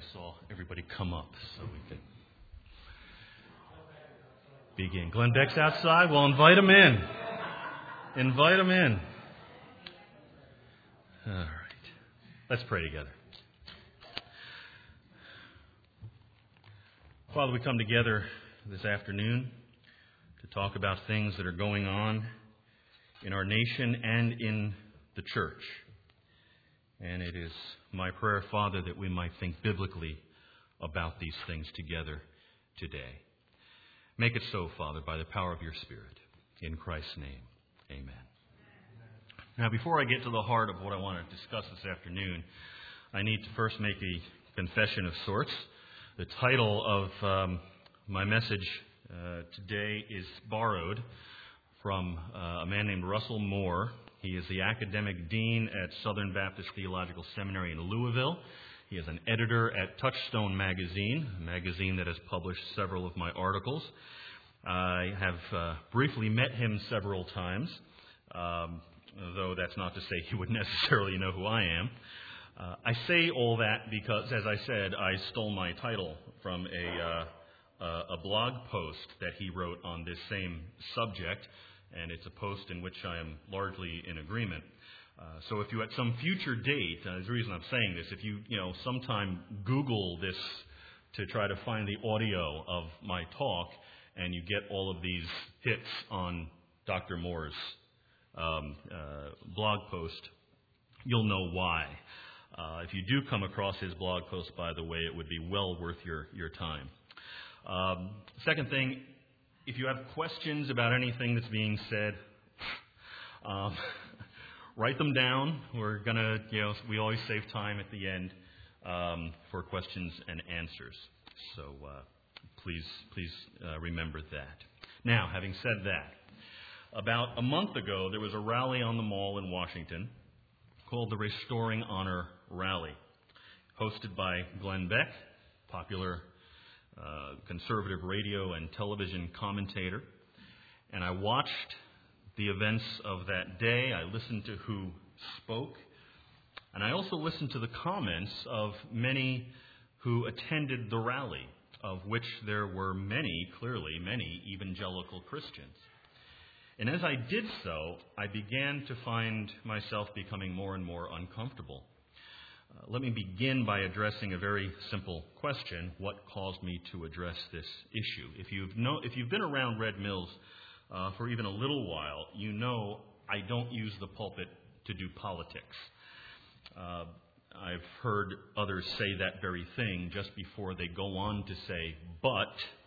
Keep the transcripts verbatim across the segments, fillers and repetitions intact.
I saw everybody come up so we could begin. Glenn Beck's outside. Well, invite him in. Invite him in. All right. Let's pray together. Father, we come together this afternoon to talk about things that are going on in our nation and in the church. And it is my prayer, Father, that we might think biblically about these things together today. Make it so, Father, by the power of your Spirit. In Christ's name, amen. Now, before I get to the heart of what I want to discuss this afternoon, I need to first make a confession of sorts. The title of um, my message uh, today is borrowed from uh, a man named Russell Moore. He is the academic dean at Southern Baptist Theological Seminary in Louisville. He is an editor at Touchstone Magazine, a magazine that has published several of my articles. I have uh, briefly met him several times, um, though that's not to say he would necessarily know who I am. Uh, I say all that because, as I said, I stole my title from a, uh, a blog post that he wrote on this same subject, and it's a post in which I am largely in agreement. Uh, so if you at some future date, uh, there's a reason I'm saying this, if you, you know, sometime Google this to try to find the audio of my talk, and you get all of these hits on Doctor Moore's um, uh, blog post, you'll know why. Uh, if you do come across his blog post, by the way, it would be well worth your, your time. Um, second thing, if you have questions about anything that's being said, um, write them down. We're going to, you know, we always save time at the end um, for questions and answers. So uh, please, please uh, remember that. Now, having said that, about a month ago, there was a rally on the Mall in Washington called the Restoring Honor Rally, hosted by Glenn Beck, popular uh, conservative radio and television commentator. And I watched the events of that day. I listened to who spoke. And I also listened to the comments of many who attended the rally, of which there were many, clearly, many evangelical Christians. And as I did so, I began to find myself becoming more and more uncomfortable. Uh, let me begin by addressing a very simple question: what caused me to address this issue? If you've know, if you've been around Red Mills uh, for even a little while, you know I don't use the pulpit to do politics. Uh, I've heard others say that very thing just before they go on to say, but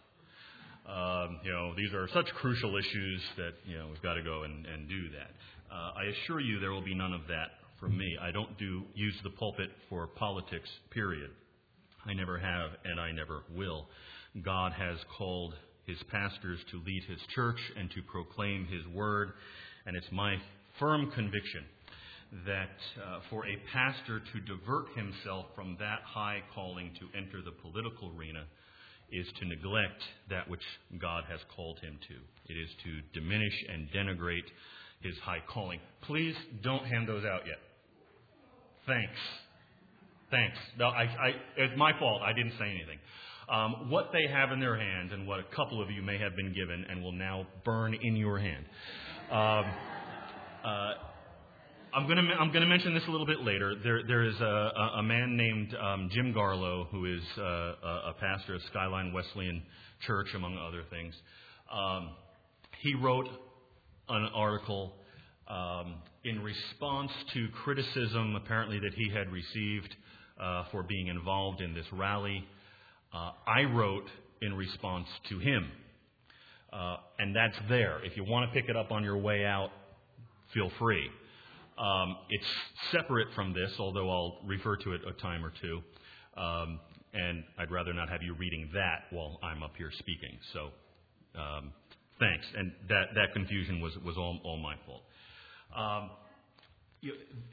Um, you know, these are such crucial issues that, you know, we've got to go and, and do that. Uh, I assure you there will be none of that from me. I don't do use the pulpit for politics, period. I never have, and I never will. God has called his pastors to lead his church and to proclaim his word, and it's my firm conviction that uh, for a pastor to divert himself from that high calling to enter the political arena is to neglect that which God has called him to. It is to diminish and denigrate his high calling. Please don't hand those out yet. Thanks. Thanks. No, I, I, it's my fault. I didn't say anything. Um, what they have in their hand and what a couple of you may have been given and will now burn in your hand. Um, uh, I'm going to I'm going to mention this a little bit later. There there is a, a man named um, Jim Garlow, who is uh, a, a pastor of Skyline Wesleyan Church, among other things. Um, he wrote an article um, in response to criticism, apparently, that he had received uh, for being involved in this rally. Uh, I wrote in response to him, uh, and that's there. If you want to pick it up on your way out, feel free. Um, it's separate from this, although I'll refer to it a time or two, um, and I'd rather not have you reading that while I'm up here speaking. So, um, thanks. And that, that confusion was was all, all my fault. Um, you,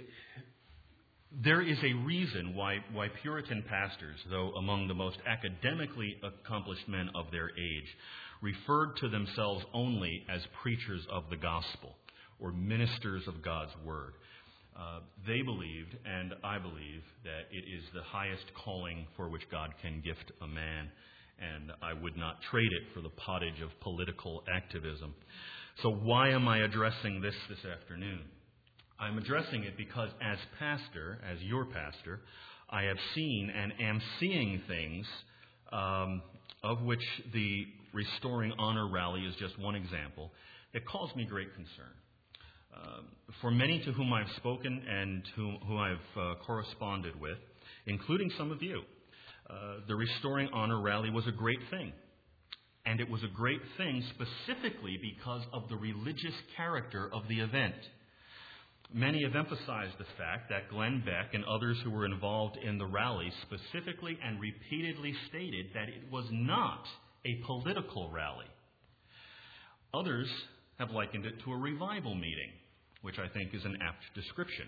there is a reason why why Puritan pastors, though among the most academically accomplished men of their age, referred to themselves only as preachers of the gospel or ministers of God's word. Uh, they believed, and I believe, that it is the highest calling for which God can gift a man, and I would not trade it for the pottage of political activism. So why am I addressing this this afternoon? I'm addressing it because as pastor, as your pastor, I have seen and am seeing things um, of which the Restoring Honor Rally is just one example that cause me great concern. Uh, for many to whom I've spoken and whom, who I've uh, corresponded with, including some of you, uh, the Restoring Honor Rally was a great thing. And it was a great thing specifically because of the religious character of the event. Many have emphasized the fact that Glenn Beck and others who were involved in the rally specifically and repeatedly stated that it was not a political rally. Others have likened it to a revival meeting, which I think is an apt description.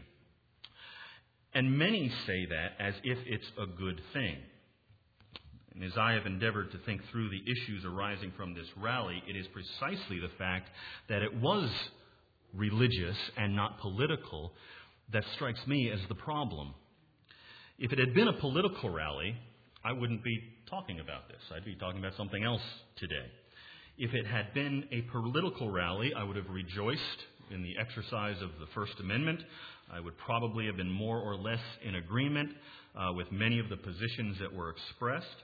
And many say that as if it's a good thing. And as I have endeavored to think through the issues arising from this rally, it is precisely the fact that it was religious and not political that strikes me as the problem. If it had been a political rally, I wouldn't be talking about this. I'd be talking about something else today. If it had been a political rally, I would have rejoiced in the exercise of the First Amendment. I would probably have been more or less in agreement uh, with many of the positions that were expressed.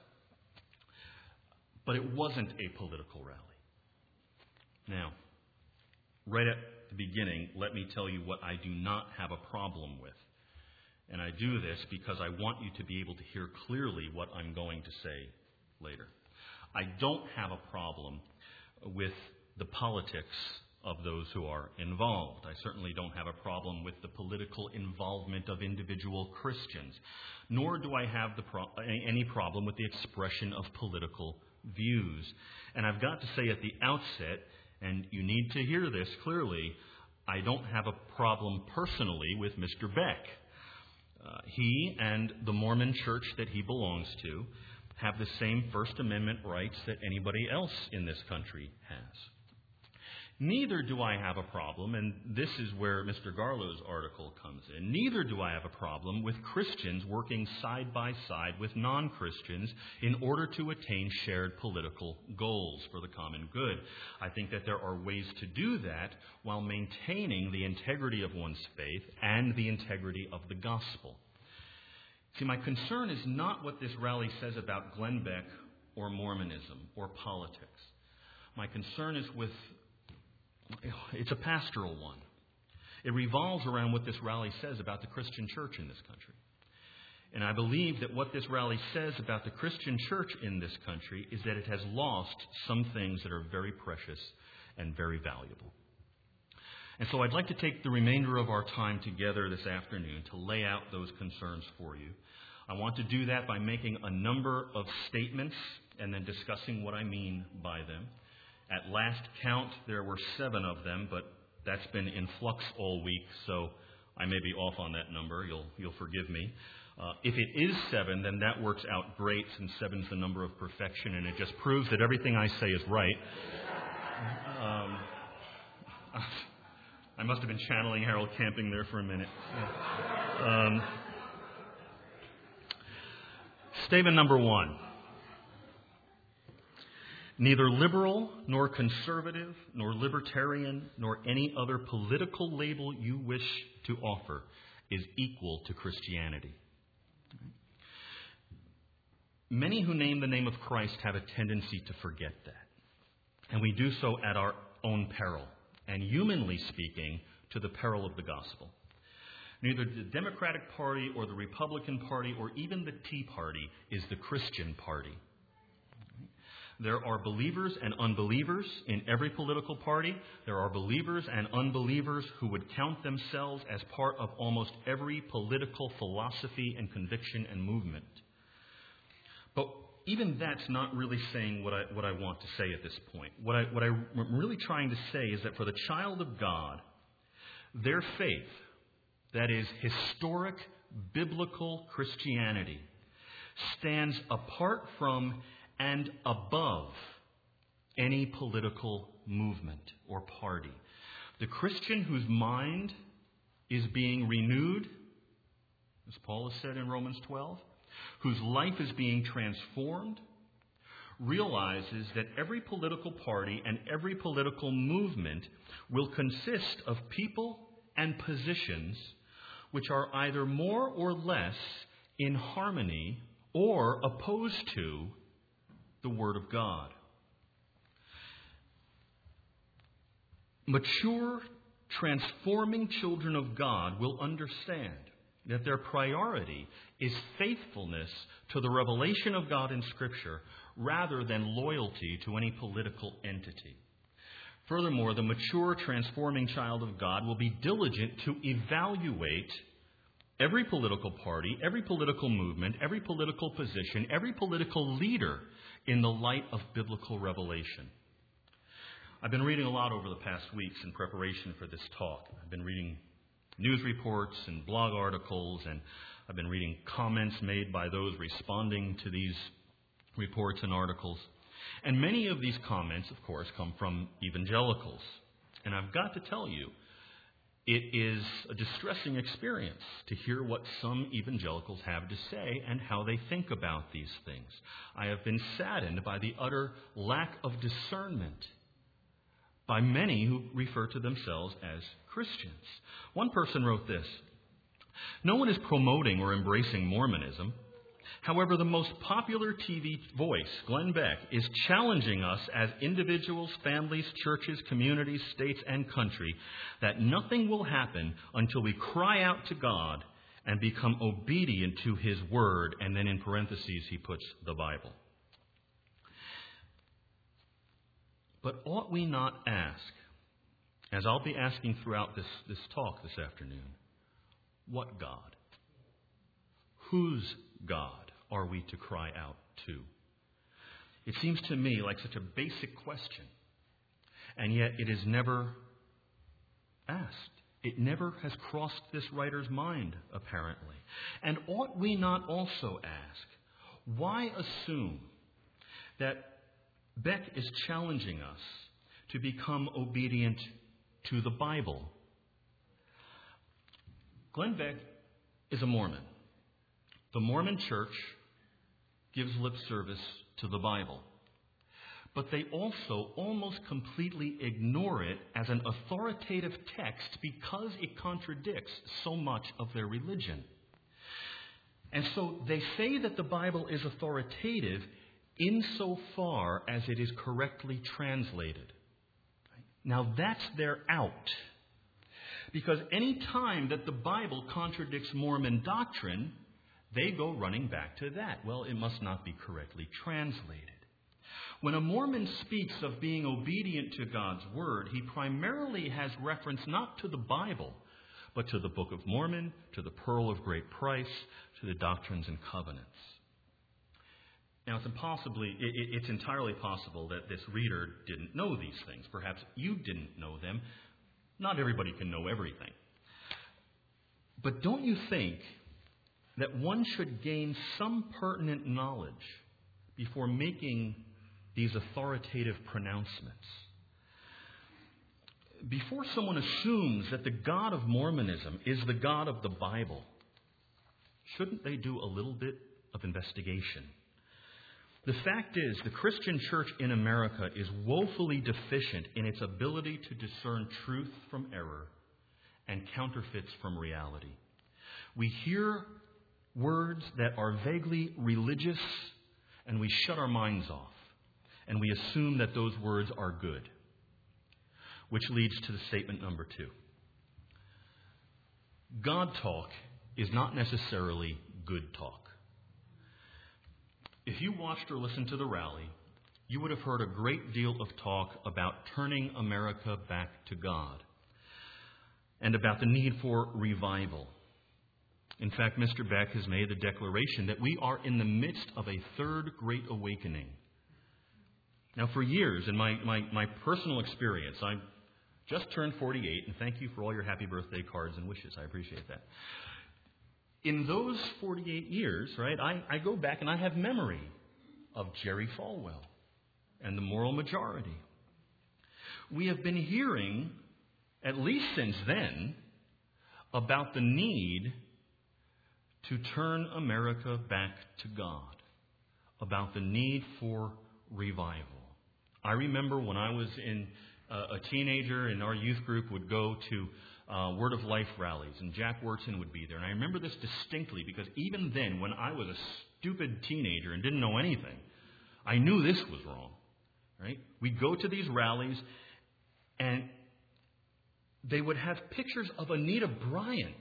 But it wasn't a political rally. Now, right at the beginning, let me tell you what I do not have a problem with. And I do this because I want you to be able to hear clearly what I'm going to say later. I don't have a problem with the politics of those who are involved. I certainly don't have a problem with the political involvement of individual Christians, nor do I have the pro- any problem with the expression of political views. And I've got to say at the outset, and you need to hear this clearly, I don't have a problem personally with Mister Beck. Uh, he and the Mormon church that he belongs to have the same First Amendment rights that anybody else in this country has. Neither do I have a problem, and this is where Mister Garlow's article comes in, neither do I have a problem with Christians working side by side with non-Christians in order to attain shared political goals for the common good. I think that there are ways to do that while maintaining the integrity of one's faith and the integrity of the gospel. See, my concern is not what this rally says about Glenn Beck or Mormonism or politics. My concern is with It's a pastoral one. It revolves around what this rally says about the Christian church in this country. And I believe that what this rally says about the Christian church in this country is that it has lost some things that are very precious and very valuable. And so I'd like to take the remainder of our time together this afternoon to lay out those concerns for you. I want to do that by making a number of statements and then discussing what I mean by them. At last count, there were seven of them, but that's been in flux all week, so I may be off on that number. You'll you'll forgive me. Uh, if it is seven, then that works out great, since seven's the number of perfection, and it just proves that everything I say is right. Um, I must have been channeling Harold Camping there for a minute. Um, statement number one. Neither liberal, nor conservative, nor libertarian, nor any other political label you wish to offer is equal to Christianity. Many who name the name of Christ have a tendency to forget that. And we do so at our own peril, and humanly speaking, to the peril of the gospel. Neither the Democratic Party or the Republican Party or even the Tea Party is the Christian party. There are believers and unbelievers in every political party. There are believers and unbelievers who would count themselves as part of almost every political philosophy and conviction and movement. But even that's not really saying what I, what I want to say at this point. What, I, what I'm really trying to say is that for the child of God, their faith, that is historic biblical Christianity, stands apart from and above any political movement or party. The Christian whose mind is being renewed, as Paul has said in Romans twelve, whose life is being transformed, realizes that every political party and every political movement will consist of people and positions which are either more or less in harmony or opposed to the Word of God. Mature, transforming children of God will understand that their priority is faithfulness to the revelation of God in Scripture rather than loyalty to any political entity. Furthermore, the mature, transforming child of God will be diligent to evaluate every political party, every political movement, every political position, every political leader in the light of biblical revelation. I've been reading a lot over the past weeks in preparation for this talk. I've been reading news reports and blog articles, and I've been reading comments made by those responding to these reports and articles. And many of these comments, of course, come from evangelicals. And I've got to tell you, it is a distressing experience to hear what some evangelicals have to say and how they think about these things. I have been saddened by the utter lack of discernment by many who refer to themselves as Christians. One person wrote this: "No one is promoting or embracing Mormonism. However, the most popular T V voice, Glenn Beck, is challenging us as individuals, families, churches, communities, states, and country that nothing will happen until we cry out to God and become obedient to His Word." And then in parentheses he puts the Bible. But ought we not ask, as I'll be asking throughout this, this talk this afternoon, what God? Whose God are we to cry out to? It seems to me like such a basic question, and yet it is never asked. It never has crossed this writer's mind, apparently. And ought we not also ask, why assume that Beck is challenging us to become obedient to the Bible? Glenn Beck is a Mormon. The Mormon Church gives lip service to the Bible, but they also almost completely ignore it as an authoritative text because it contradicts so much of their religion. And so they say that the Bible is authoritative insofar as it is correctly translated. Now that's their out. Because any time that the Bible contradicts Mormon doctrine, they go running back to that. Well, it must not be correctly translated. When a Mormon speaks of being obedient to God's Word, he primarily has reference not to the Bible, but to the Book of Mormon, to the Pearl of Great Price, to the Doctrines and Covenants. Now, it's impossibly, it's entirely possible that this reader didn't know these things. Perhaps you didn't know them. Not everybody can know everything. But don't you think that one should gain some pertinent knowledge before making these authoritative pronouncements? Before someone assumes that the God of Mormonism is the God of the Bible, shouldn't they do a little bit of investigation? The fact is, the Christian church in America is woefully deficient in its ability to discern truth from error and counterfeits from reality. We hear words that are vaguely religious, and we shut our minds off, and we assume that those words are good, which leads to the statement number two. God talk is not necessarily good talk. If you watched or listened to the rally, you would have heard a great deal of talk about turning America back to God and about the need for revival. In fact, Mister Beck has made the declaration that we are in the midst of a third great awakening. Now, for years, in my, my, my personal experience, I just turned forty-eight, and thank you for all your happy birthday cards and wishes. I appreciate that. In those forty-eight years, right, I, I go back and I have memory of Jerry Falwell and the Moral Majority. We have been hearing, at least since then, about the need to turn America back to God, about the need for revival. I remember when I was in uh, a teenager and our youth group would go to uh, Word of Life rallies, and Jack Wurtson would be there. And I remember this distinctly because even then, when I was a stupid teenager and didn't know anything, I knew this was wrong. Right? We'd go to these rallies, and they would have pictures of Anita Bryant.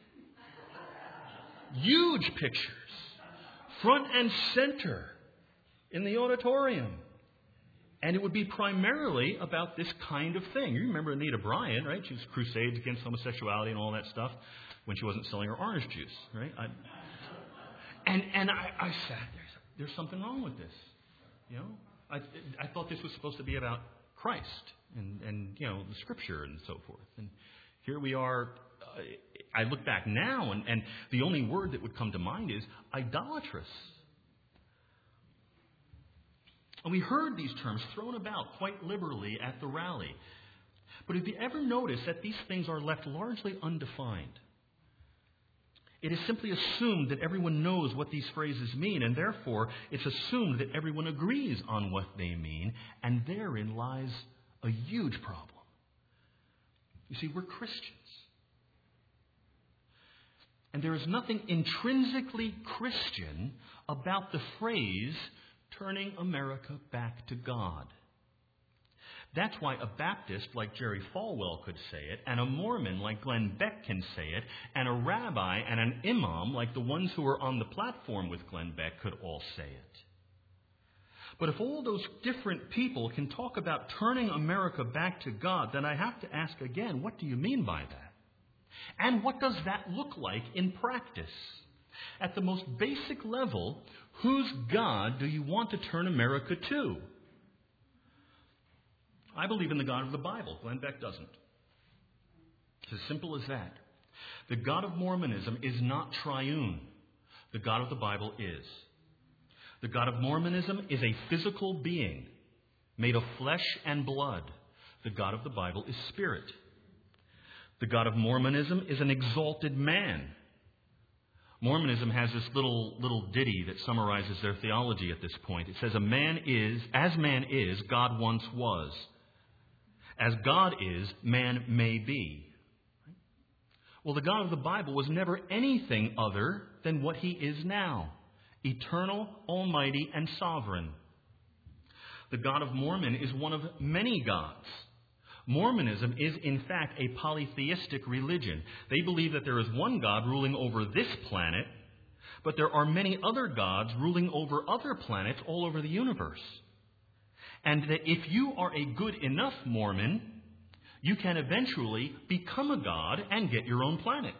Huge pictures, front and center in the auditorium. And it would be primarily about this kind of thing. You remember Anita Bryant, right? She was crusades against homosexuality and all that stuff when she wasn't selling her orange juice, right? I, and and I, I sat there. There's something wrong with this, you know. I I thought this was supposed to be about Christ and and you know the Scripture and so forth. And here we are. Uh, I look back now, and, and the only word that would come to mind is idolatrous. And we heard these terms thrown about quite liberally at the rally. But have you ever noticed that these things are left largely undefined? It is simply assumed that everyone knows what these phrases mean, and therefore it's assumed that everyone agrees on what they mean, and therein lies a huge problem. You see, we're Christians. And there is nothing intrinsically Christian about the phrase, turning America back to God. That's why a Baptist like Jerry Falwell could say it, and a Mormon like Glenn Beck can say it, and a rabbi and an imam like the ones who are on the platform with Glenn Beck could all say it. But if all those different people can talk about turning America back to God, then I have to ask again, what do you mean by that? And what does that look like in practice? At the most basic level, whose God do you want to turn America to? I believe in the God of the Bible. Glenn Beck doesn't. It's as simple as that. The God of Mormonism is not triune. The God of the Bible is. The God of Mormonism is a physical being made of flesh and blood. The God of the Bible is spirit. The God of Mormonism is an exalted man. Mormonism has this little little ditty that summarizes their theology at this point. It says, "A man is, as man is, God once was. As God is, man may be." Well, the God of the Bible was never anything other than what he is now. Eternal, almighty, and sovereign. The God of Mormon is one of many gods. Mormonism is, in fact, a polytheistic religion. They believe that there is one God ruling over this planet, but there are many other gods ruling over other planets all over the universe. And that if you are a good enough Mormon, you can eventually become a god and get your own planet.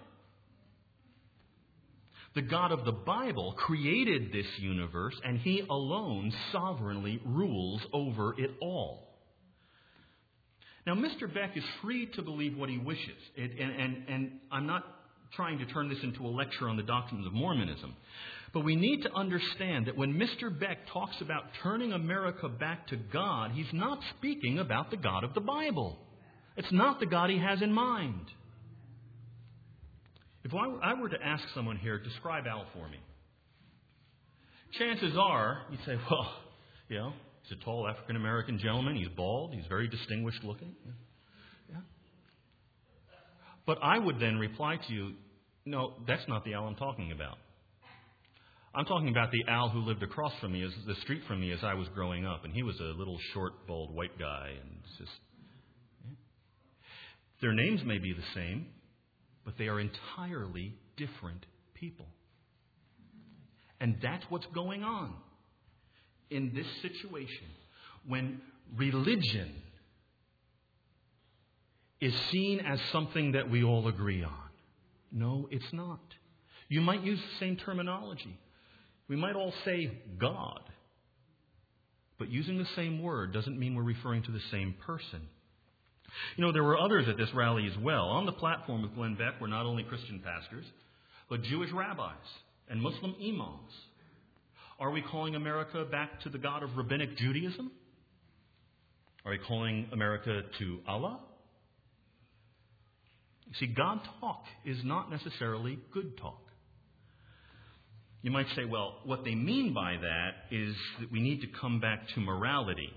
The God of the Bible created this universe, and he alone sovereignly rules over it all. Now, Mister Beck is free to believe what he wishes, it, and, and, and I'm not trying to turn this into a lecture on the doctrines of Mormonism, but we need to understand that when Mister Beck talks about turning America back to God, he's not speaking about the God of the Bible. It's not the God he has in mind. If I were to ask someone here, describe Al for me, chances are you'd say, well, you know, he's a tall African-American gentleman. He's bald. He's very distinguished looking. Yeah. But I would then reply to you, no, that's not the Al I'm talking about. I'm talking about the Al who lived across from me, as the street from me as I was growing up. And he was a little short, bald, white guy. And it's just, yeah. Their names may be the same, but they are entirely different people. And that's what's going on in this situation when religion is seen as something that we all agree on. No, it's not. You might use the same terminology. We might all say God, but using the same word doesn't mean we're referring to the same person. You know, there were others at this rally as well. On the platform with Glenn Beck were not only Christian pastors, but Jewish rabbis and Muslim imams. Are we calling America back to the God of Rabbinic Judaism? Are we calling America to Allah? You see, God talk is not necessarily good talk. You might say, well, what they mean by that is that we need to come back to morality.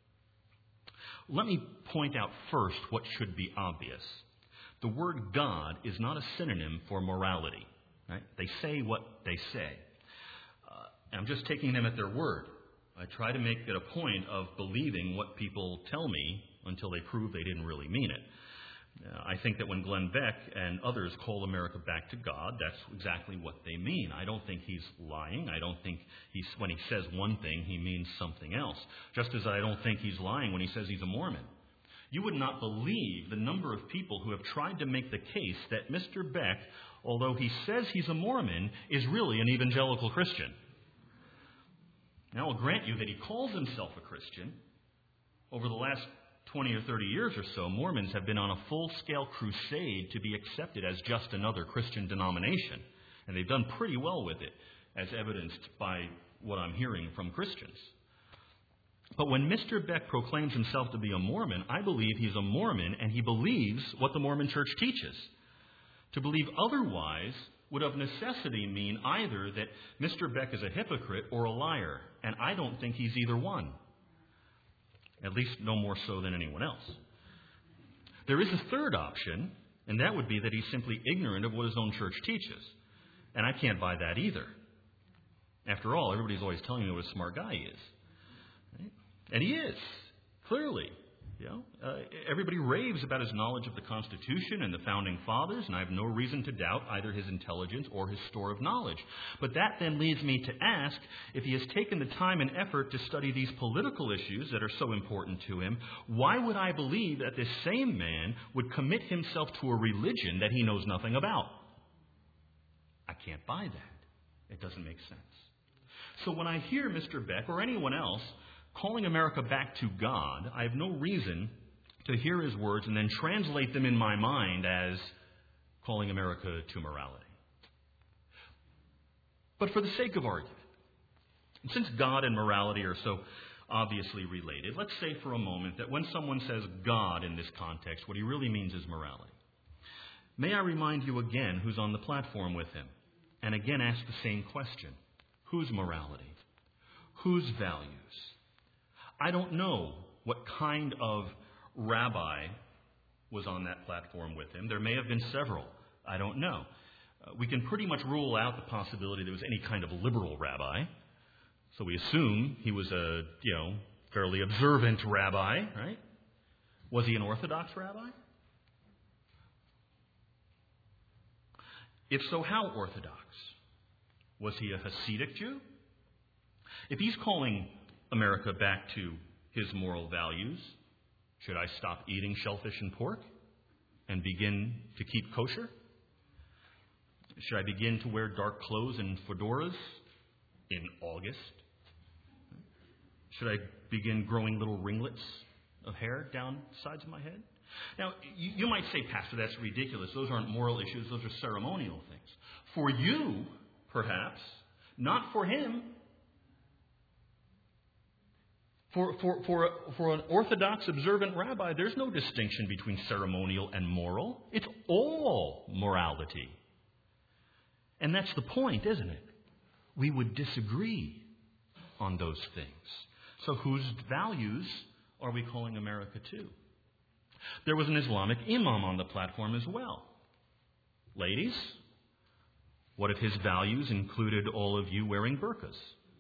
Let me point out first what should be obvious. The word God is not a synonym for morality. Right? They say what they say. Uh, I'm just taking them at their word. I try to make it a point of believing what people tell me until they prove they didn't really mean it. Uh, I think that when Glenn Beck and others call America back to God, that's exactly what they mean. I don't think he's lying. I don't think he's, when he says one thing, he means something else. Just as I don't think he's lying when he says he's a Mormon. You would not believe the number of people who have tried to make the case that Mister Beck, although he says he's a Mormon, is really an evangelical Christian. Now, I'll grant you that he calls himself a Christian. Over the last twenty or thirty years or so, Mormons have been on a full-scale crusade to be accepted as just another Christian denomination. And they've done pretty well with it, as evidenced by what I'm hearing from Christians. But when Mister Beck proclaims himself to be a Mormon, I believe he's a Mormon and he believes what the Mormon Church teaches. To believe otherwise would of necessity mean either that Mister Beck is a hypocrite or a liar, and I don't think he's either one. At least no more so than anyone else. There is a third option, and that would be that he's simply ignorant of what his own church teaches. And I can't buy that either. After all, everybody's always telling me what a smart guy he is. Right? And he is, clearly. You know, uh, everybody raves about his knowledge of the Constitution and the Founding Fathers, and I have no reason to doubt either his intelligence or his store of knowledge. But that then leads me to ask, if he has taken the time and effort to study these political issues that are so important to him, why would I believe that this same man would commit himself to a religion that he knows nothing about? I can't buy that. It doesn't make sense. So when I hear Mister Beck or anyone else calling America back to God, I have no reason to hear his words and then translate them in my mind as calling America to morality. But for the sake of argument, since God and morality are so obviously related, let's say for a moment that when someone says God in this context, what he really means is morality. May I remind you again who's on the platform with him, and again ask the same question. Whose morality? Whose values? I don't know what kind of rabbi was on that platform with him. There may have been several. I don't know. Uh, we can pretty much rule out the possibility there was any kind of liberal rabbi. So we assume he was a, you know, fairly observant rabbi, right? Was he an Orthodox rabbi? If so, how Orthodox? Was he a Hasidic Jew? If he's calling America back to his moral values, should I stop eating shellfish and pork and begin to keep kosher? Should I begin to wear dark clothes and fedoras in August? Should I begin growing little ringlets of hair down the sides of my head? Now, you, you might say, Pastor, that's ridiculous. Those aren't moral issues. Those are ceremonial things. For you, perhaps, not for him. For, for, for, for an Orthodox observant rabbi, there's no distinction between ceremonial and moral. It's all morality. And that's the point, isn't it? We would disagree on those things. So whose values are we calling America to? There was an Islamic imam on the platform as well. Ladies, what if his values included all of you wearing burqas?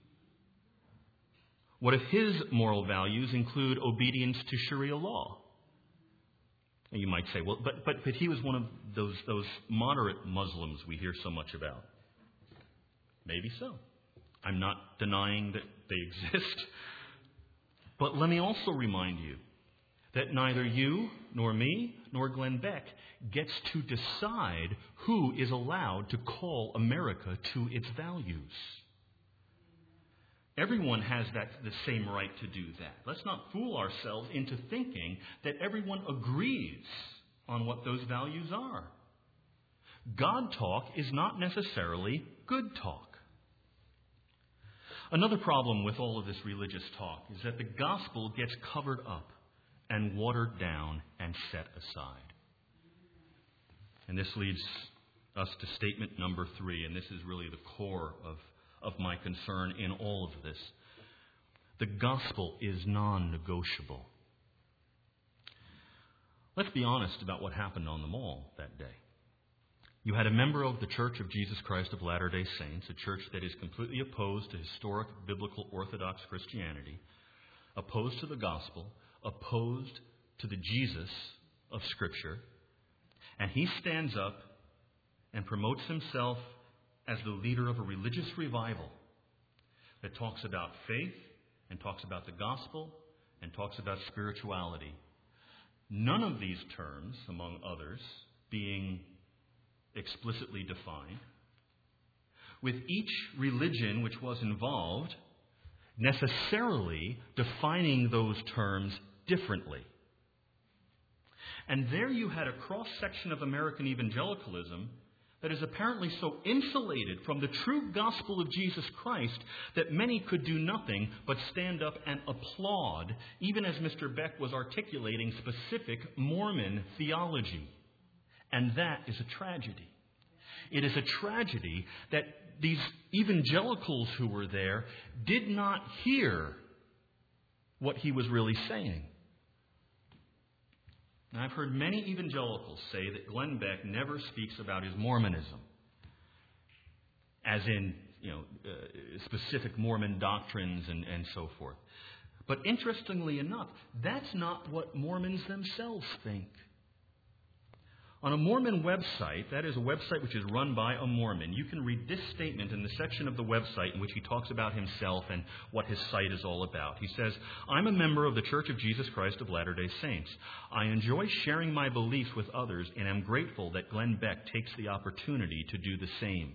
What if his moral values include obedience to Sharia law? And you might say, well, but, but, but he was one of those, those moderate Muslims we hear so much about. Maybe so. I'm not denying that they exist. But let me also remind you that neither you, nor me, nor Glenn Beck gets to decide who is allowed to call America to its values. Everyone has that the same right to do that. Let's not fool ourselves into thinking that everyone agrees on what those values are. God talk is not necessarily good talk. Another problem with all of this religious talk is that the gospel gets covered up and watered down and set aside. And this leads us to statement number three, and this is really the core of, of my concern in all of this. The gospel is non-negotiable. Let's be honest about what happened on the mall that day. You had a member of the Church of Jesus Christ of Latter-day Saints, a church that is completely opposed to historic biblical Orthodox Christianity, opposed to the gospel, opposed to the Jesus of Scripture, and he stands up and promotes himself as the leader of a religious revival that talks about faith and talks about the gospel and talks about spirituality. None of these terms, among others, being explicitly defined, with each religion which was involved necessarily defining those terms differently. And there you had a cross-section of American evangelicalism that is apparently so insulated from the true gospel of Jesus Christ that many could do nothing but stand up and applaud, even as Mister Beck was articulating specific Mormon theology. And that is a tragedy. It is a tragedy that these evangelicals who were there did not hear what he was really saying. Now, I've heard many evangelicals say that Glenn Beck never speaks about his Mormonism, as in, you know, uh, specific Mormon doctrines and, and so forth. But interestingly enough, that's not what Mormons themselves think. On a Mormon website, that is a website which is run by a Mormon, you can read this statement in the section of the website in which he talks about himself and what his site is all about. He says, "I'm a member of the Church of Jesus Christ of Latter-day Saints. I enjoy sharing my beliefs with others and am grateful that Glenn Beck takes the opportunity to do the same."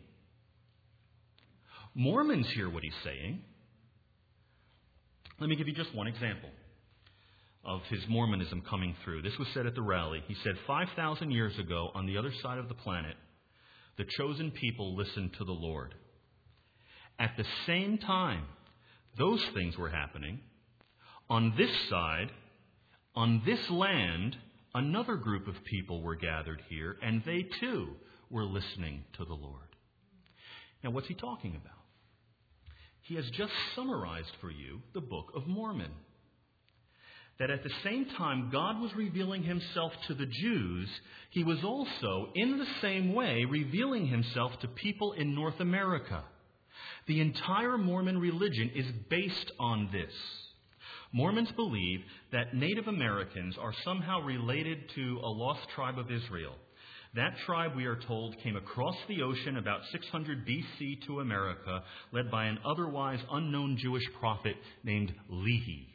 Mormons hear what he's saying. Let me give you just one example of his Mormonism coming through. This was said at the rally. He said, five thousand years ago, on the other side of the planet, the chosen people listened to the Lord. At the same time, those things were happening. On this side, on this land, another group of people were gathered here, and they too were listening to the Lord. Now, what's he talking about? He has just summarized for you the Book of Mormon. That at the same time God was revealing himself to the Jews, he was also, in the same way, revealing himself to people in North America. The entire Mormon religion is based on this. Mormons believe that Native Americans are somehow related to a lost tribe of Israel. That tribe, we are told, came across the ocean about six hundred B C to America, led by an otherwise unknown Jewish prophet named Lehi.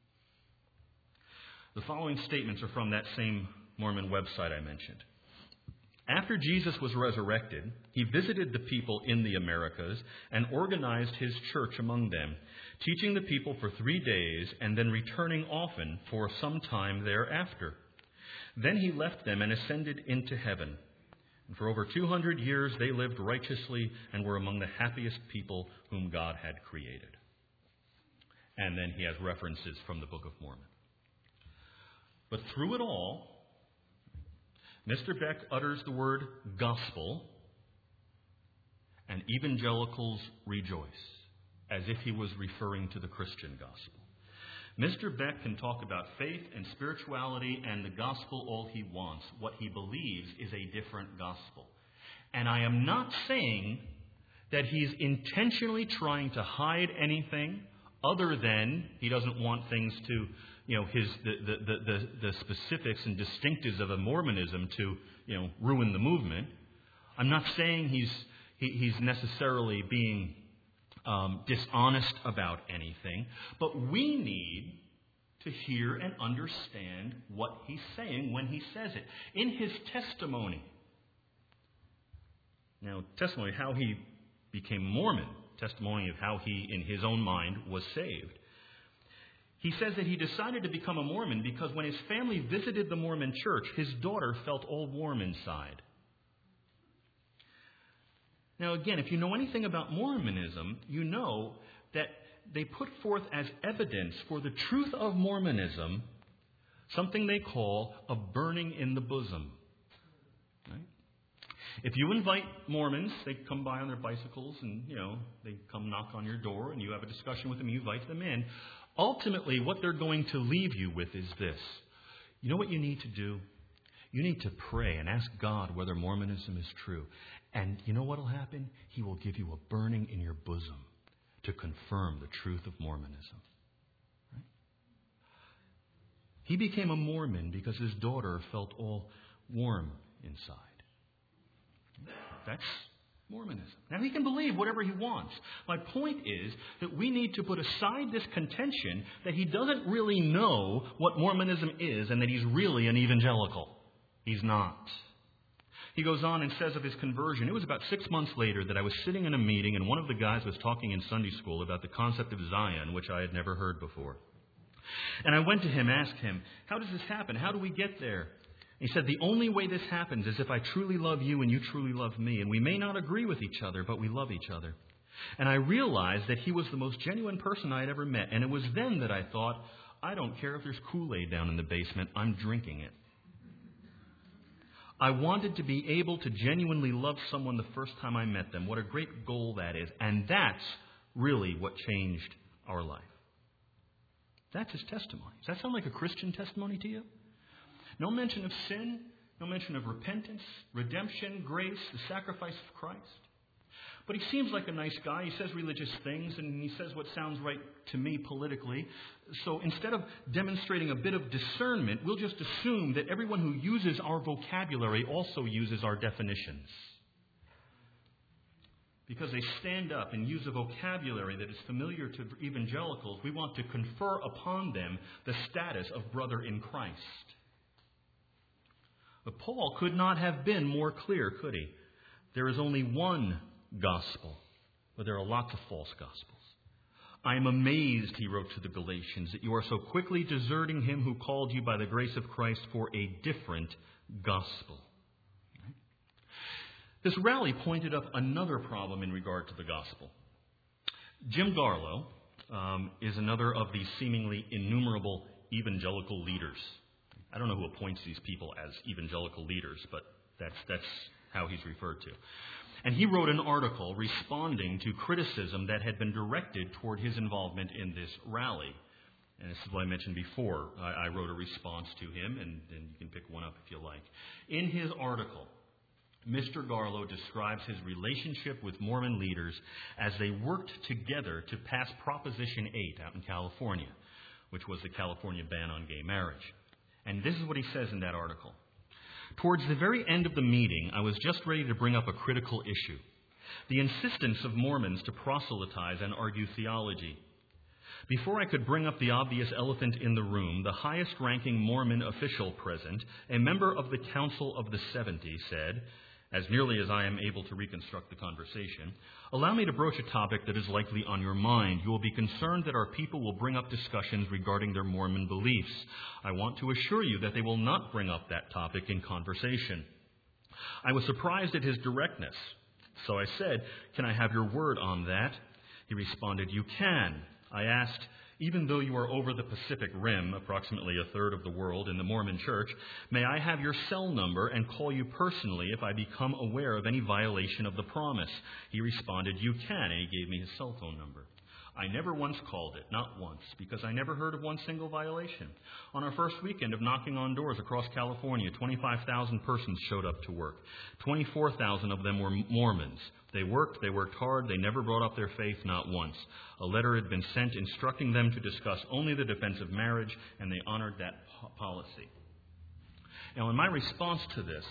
The following statements are from that same Mormon website I mentioned. After Jesus was resurrected, he visited the people in the Americas and organized his church among them, teaching the people for three days and then returning often for some time thereafter. Then he left them and ascended into heaven. And for over two hundred years they lived righteously and were among the happiest people whom God had created. And then he has references from the Book of Mormon. But through it all, Mister Beck utters the word gospel, and evangelicals rejoice, as if he was referring to the Christian gospel. Mister Beck can talk about faith and spirituality and the gospel all he wants. What he believes is a different gospel. And I am not saying that he's intentionally trying to hide anything other than he doesn't want things to, you know, his the the, the, the, the specifics and distinctives of a Mormonism to, you know, ruin the movement. I'm not saying he's he, he's necessarily being um, dishonest about anything, but we need to hear and understand what he's saying when he says it. In his testimony, now testimony how he became Mormon, testimony of how he, in his own mind, was saved. He says that he decided to become a Mormon because when his family visited the Mormon church, his daughter felt all warm inside. Now again, if you know anything about Mormonism, you know that they put forth as evidence for the truth of Mormonism something they call a burning in the bosom. Right? If you invite Mormons, they come by on their bicycles and, you know, they come knock on your door and you have a discussion with them, you invite them in. Ultimately, what they're going to leave you with is this. You know what you need to do? You need to pray and ask God whether Mormonism is true. And you know what will happen? He will give you a burning in your bosom to confirm the truth of Mormonism. Right? He became a Mormon because his daughter felt all warm inside. That's Mormonism. Now, he can believe whatever he wants. My point is that we need to put aside this contention that he doesn't really know what Mormonism is and that he's really an evangelical. He's not. He goes on and says of his conversion, it was about six months later that I was sitting in a meeting and one of the guys was talking in Sunday school about the concept of Zion, which I had never heard before. And I went to him, asked him, how does this happen? How do we get there? He said, the only way this happens is if I truly love you and you truly love me. And we may not agree with each other, but we love each other. And I realized that he was the most genuine person I had ever met. And it was then that I thought, I don't care if there's Kool-Aid down in the basement. I'm drinking it. I wanted to be able to genuinely love someone the first time I met them. What a great goal that is. And that's really what changed our life. That's his testimony. Does that sound like a Christian testimony to you? No mention of sin, no mention of repentance, redemption, grace, the sacrifice of Christ. But he seems like a nice guy. He says religious things, and he says what sounds right to me politically. So instead of demonstrating a bit of discernment, we'll just assume that everyone who uses our vocabulary also uses our definitions. Because they stand up and use a vocabulary that is familiar to evangelicals, we want to confer upon them the status of brother in Christ. But Paul could not have been more clear, could he? There is only one gospel, but there are lots of false gospels. I am amazed, he wrote to the Galatians, that you are so quickly deserting him who called you by the grace of Christ for a different gospel. This rally pointed up another problem in regard to the gospel. Jim Garlow um, is another of these seemingly innumerable evangelical leaders. I don't know who appoints these people as evangelical leaders, but that's that's how he's referred to. And he wrote an article responding to criticism that had been directed toward his involvement in this rally. And this is what I mentioned before. I, I wrote a response to him, and, and you can pick one up if you like. In his article, Mister Garlow describes his relationship with Mormon leaders as they worked together to pass Proposition eight out in California, which was the California ban on gay marriage. And this is what he says in that article. Towards the very end of the meeting, I was just ready to bring up a critical issue: the insistence of Mormons to proselytize and argue theology. Before I could bring up the obvious elephant in the room, the highest-ranking Mormon official present, a member of the Council of the Seventy, said, as nearly as I am able to reconstruct the conversation, allow me to broach a topic that is likely on your mind. You will be concerned that our people will bring up discussions regarding their Mormon beliefs. I want to assure you that they will not bring up that topic in conversation. I was surprised at his directness, so I said, can I have your word on that? He responded, you can. I asked, even though you are over the Pacific Rim, approximately a third of the world in the Mormon Church, may I have your cell number and call you personally if I become aware of any violation of the promise? He responded, you can, and he gave me his cell phone number. I never once called it, not once, because I never heard of one single violation. On our first weekend of knocking on doors across California, twenty-five thousand persons showed up to work. twenty-four thousand of them were Mormons. They worked, they worked hard, they never brought up their faith, not once. A letter had been sent instructing them to discuss only the defense of marriage, and they honored that po- policy. Now, in my response to this,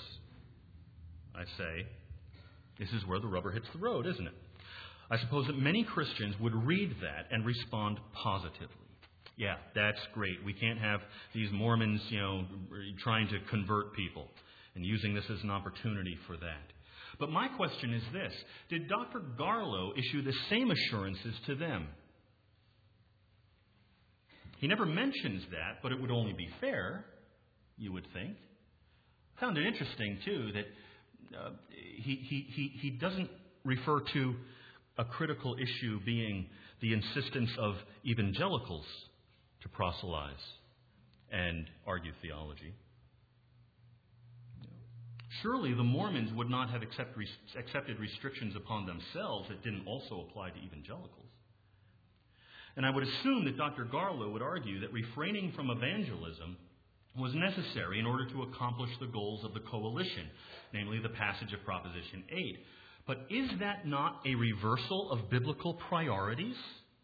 I say, this is where the rubber hits the road, isn't it? I suppose that many Christians would read that and respond positively. Yeah, that's great. We can't have these Mormons, you know, trying to convert people and using this as an opportunity for that. But my question is this: did Doctor Garlow issue the same assurances to them? He never mentions that, but it would only be fair, you would think. I found it interesting, too, that uh, he, he, he, he doesn't refer to a critical issue being the insistence of evangelicals to proselytize and argue theology. surely the Mormons would not have accept, accepted restrictions upon themselves that didn't also apply to evangelicals. And I would assume that Doctor Garlow would argue that refraining from evangelism was necessary in order to accomplish the goals of the coalition, namely the passage of Proposition eight. But is that not a reversal of biblical priorities?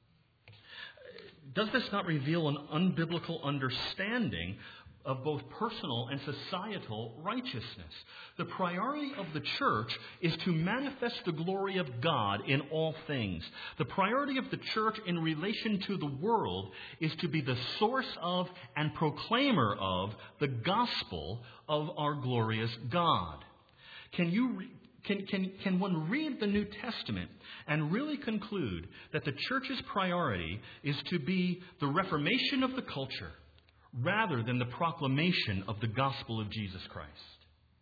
Does this not reveal an unbiblical understanding of both personal and societal righteousness? The priority of the church is to manifest the glory of God in all things. The priority of the church in relation to the world is to be the source of and proclaimer of the gospel of our glorious God. Can you re- Can, can, can one read the New Testament and really conclude that the church's priority is to be the reformation of the culture rather than the proclamation of the gospel of Jesus Christ?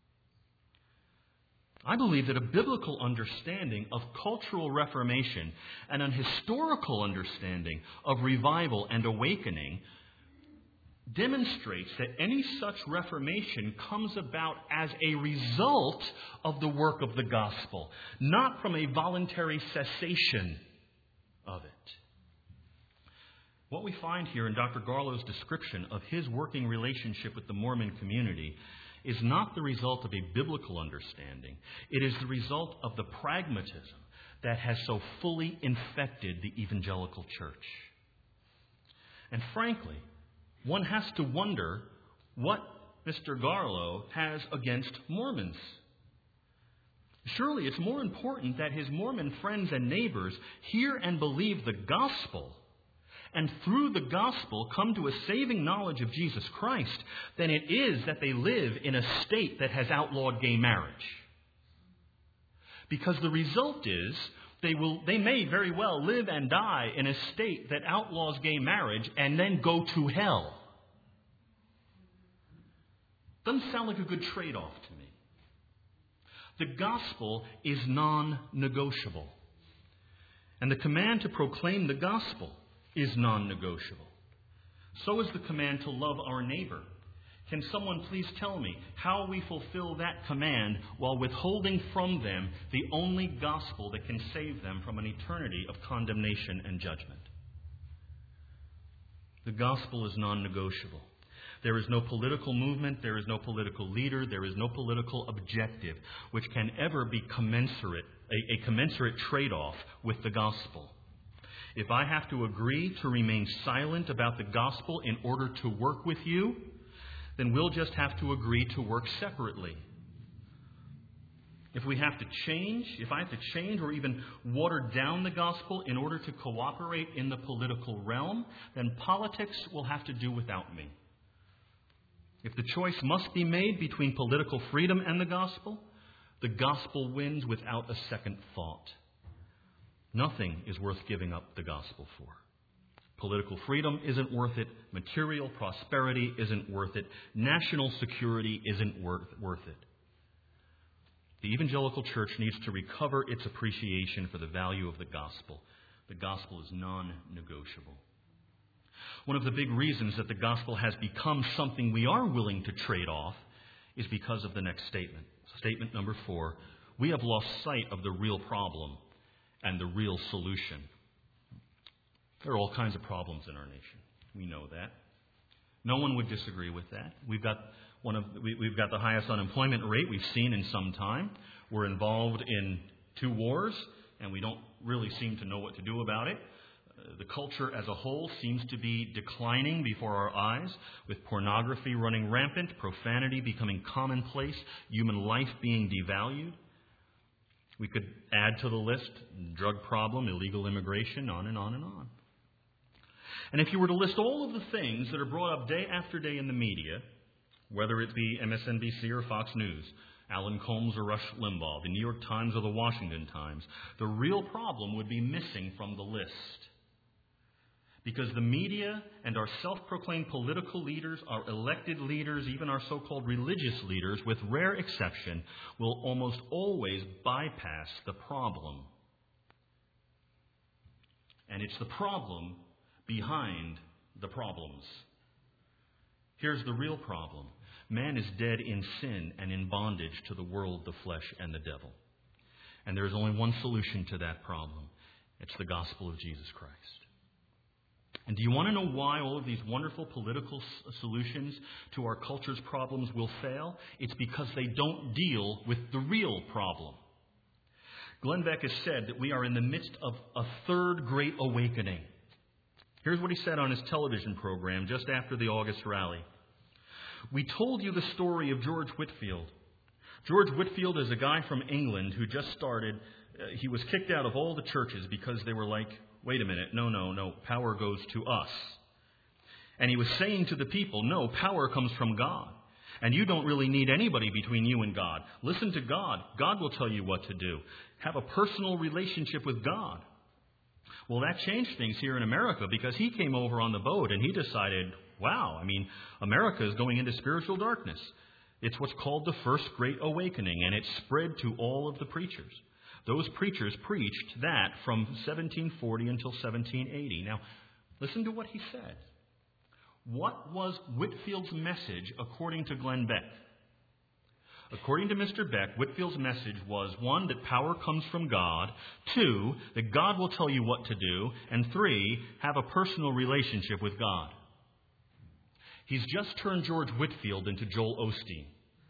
I believe that a biblical understanding of cultural reformation and an historical understanding of revival and awakening demonstrates that any such reformation comes about as a result of the work of the gospel, not from a voluntary cessation of it. What we find here in Doctor Garlow's description of his working relationship with the Mormon community is not the result of a biblical understanding. It is the result of the pragmatism that has so fully infected the evangelical church. And frankly, one has to wonder what Mister Garlow has against Mormons. Surely it's more important that his Mormon friends and neighbors hear and believe the gospel, and through the gospel come to a saving knowledge of Jesus Christ, than it is that they live in a state that has outlawed gay marriage. Because the result is They will. They may very well live and die in a state that outlaws gay marriage and then go to hell. Doesn't sound like a good trade-off to me. The gospel is non-negotiable. And the command to proclaim the gospel is non-negotiable. So is the command to love our neighbor. Can someone please tell me how we fulfill that command while withholding from them the only gospel that can save them from an eternity of condemnation and judgment? The gospel is non-negotiable. There is no political movement, there is no political leader, there is no political objective which can ever be commensurate, a, a commensurate trade-off with the gospel. If I have to agree to remain silent about the gospel in order to work with you, then we'll just have to agree to work separately. If we have to change, if I have to change or even water down the gospel in order to cooperate in the political realm, then politics will have to do without me. If the choice must be made between political freedom and the gospel, the gospel wins without a second thought. Nothing is worth giving up the gospel for. Political freedom isn't worth it. Material prosperity isn't worth it. National security isn't worth, worth it. The evangelical church needs to recover its appreciation for the value of the gospel. The gospel is non-negotiable. One of the big reasons that the gospel has become something we are willing to trade off is because of the next statement. Statement number four, we have lost sight of the real problem and the real solution. There are all kinds of problems in our nation. We know that. No one would disagree with that. We've got one of we, we've got the highest unemployment rate we've seen in some time. We're involved in two wars, and we don't really seem to know what to do about it. Uh, the culture as a whole seems to be declining before our eyes, with pornography running rampant, profanity becoming commonplace, human life being devalued. We could add to the list drug problem, illegal immigration, on and on and on. And if you were to list all of the things that are brought up day after day in the media, whether it be M S N B C or Fox News, Alan Colmes or Rush Limbaugh, the New York Times or the Washington Times, the real problem would be missing from the list. Because the media and our self-proclaimed political leaders, our elected leaders, even our so-called religious leaders, with rare exception, will almost always bypass the problem. And it's the problem behind the problems. Here's the real problem. Man is dead in sin and in bondage to the world, the flesh, and the devil. And there is only one solution to that problem. It's the gospel of Jesus Christ. And do you want to know why all of these wonderful political s- solutions to our culture's problems will fail? It's because they don't deal with the real problem. Glenn Beck has said that we are in the midst of a third great awakening. Here's what he said on his television program just after the August rally. We told you the story of George Whitefield. George Whitefield is a guy from England who just started. Uh, he was kicked out of all the churches because they were like, wait a minute, no, no, no, power goes to us. And he was saying to the people, no, power comes from God. And you don't really need anybody between you and God. Listen to God. God will tell you what to do. Have a personal relationship with God. Well, that changed things here in America because he came over on the boat and he decided, wow, I mean, America is going into spiritual darkness. It's what's called the First Great Awakening, and it spread to all of the preachers. Those preachers preached that from seventeen forty until seventeen eighty. Now, listen to what he said. What was Whitefield's message according to Glenn Beck? According to Mister Beck, Whitefield's message was, one, that power comes from God, two, that God will tell you what to do, and three, have a personal relationship with God. He's just turned George Whitefield into Joel Osteen.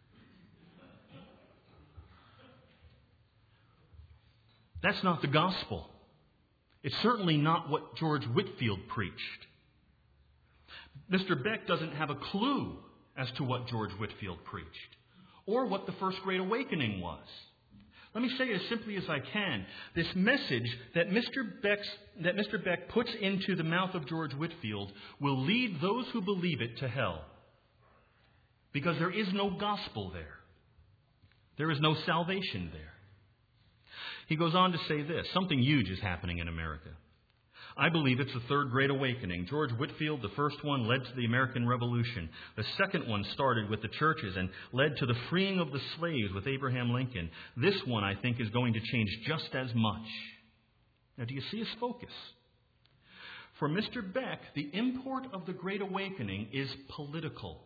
That's not the gospel. It's certainly not what George Whitefield preached. Mister Beck doesn't have a clue as to what George Whitefield preached or what the First Great Awakening was. Let me say it as simply as I can. This message that Mister Beck's, that Mister Beck puts into the mouth of George Whitefield will lead those who believe it to hell. Because there is no gospel there. There is no salvation there. He goes on to say this. Something huge is happening in America. I believe it's the Third Great Awakening. George Whitefield, the first one, led to the American Revolution. The second one started with the churches and led to the freeing of the slaves with Abraham Lincoln. This one, I think, is going to change just as much. Now, do you see his focus? For Mister Beck, the import of the Great Awakening is political.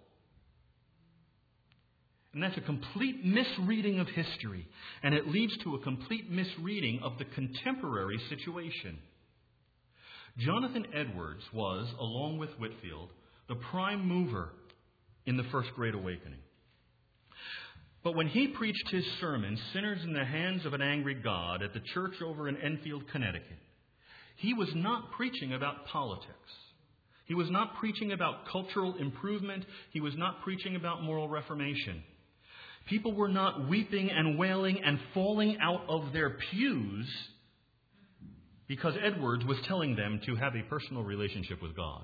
And that's a complete misreading of history. And it leads to a complete misreading of the contemporary situation. Jonathan Edwards was, along with Whitefield, the prime mover in the First Great Awakening. But when he preached his sermon, Sinners in the Hands of an Angry God, at the church over in Enfield, Connecticut, he was not preaching about politics. He was not preaching about cultural improvement. He was not preaching about moral reformation. People were not weeping and wailing and falling out of their pews because Edwards was telling them to have a personal relationship with God.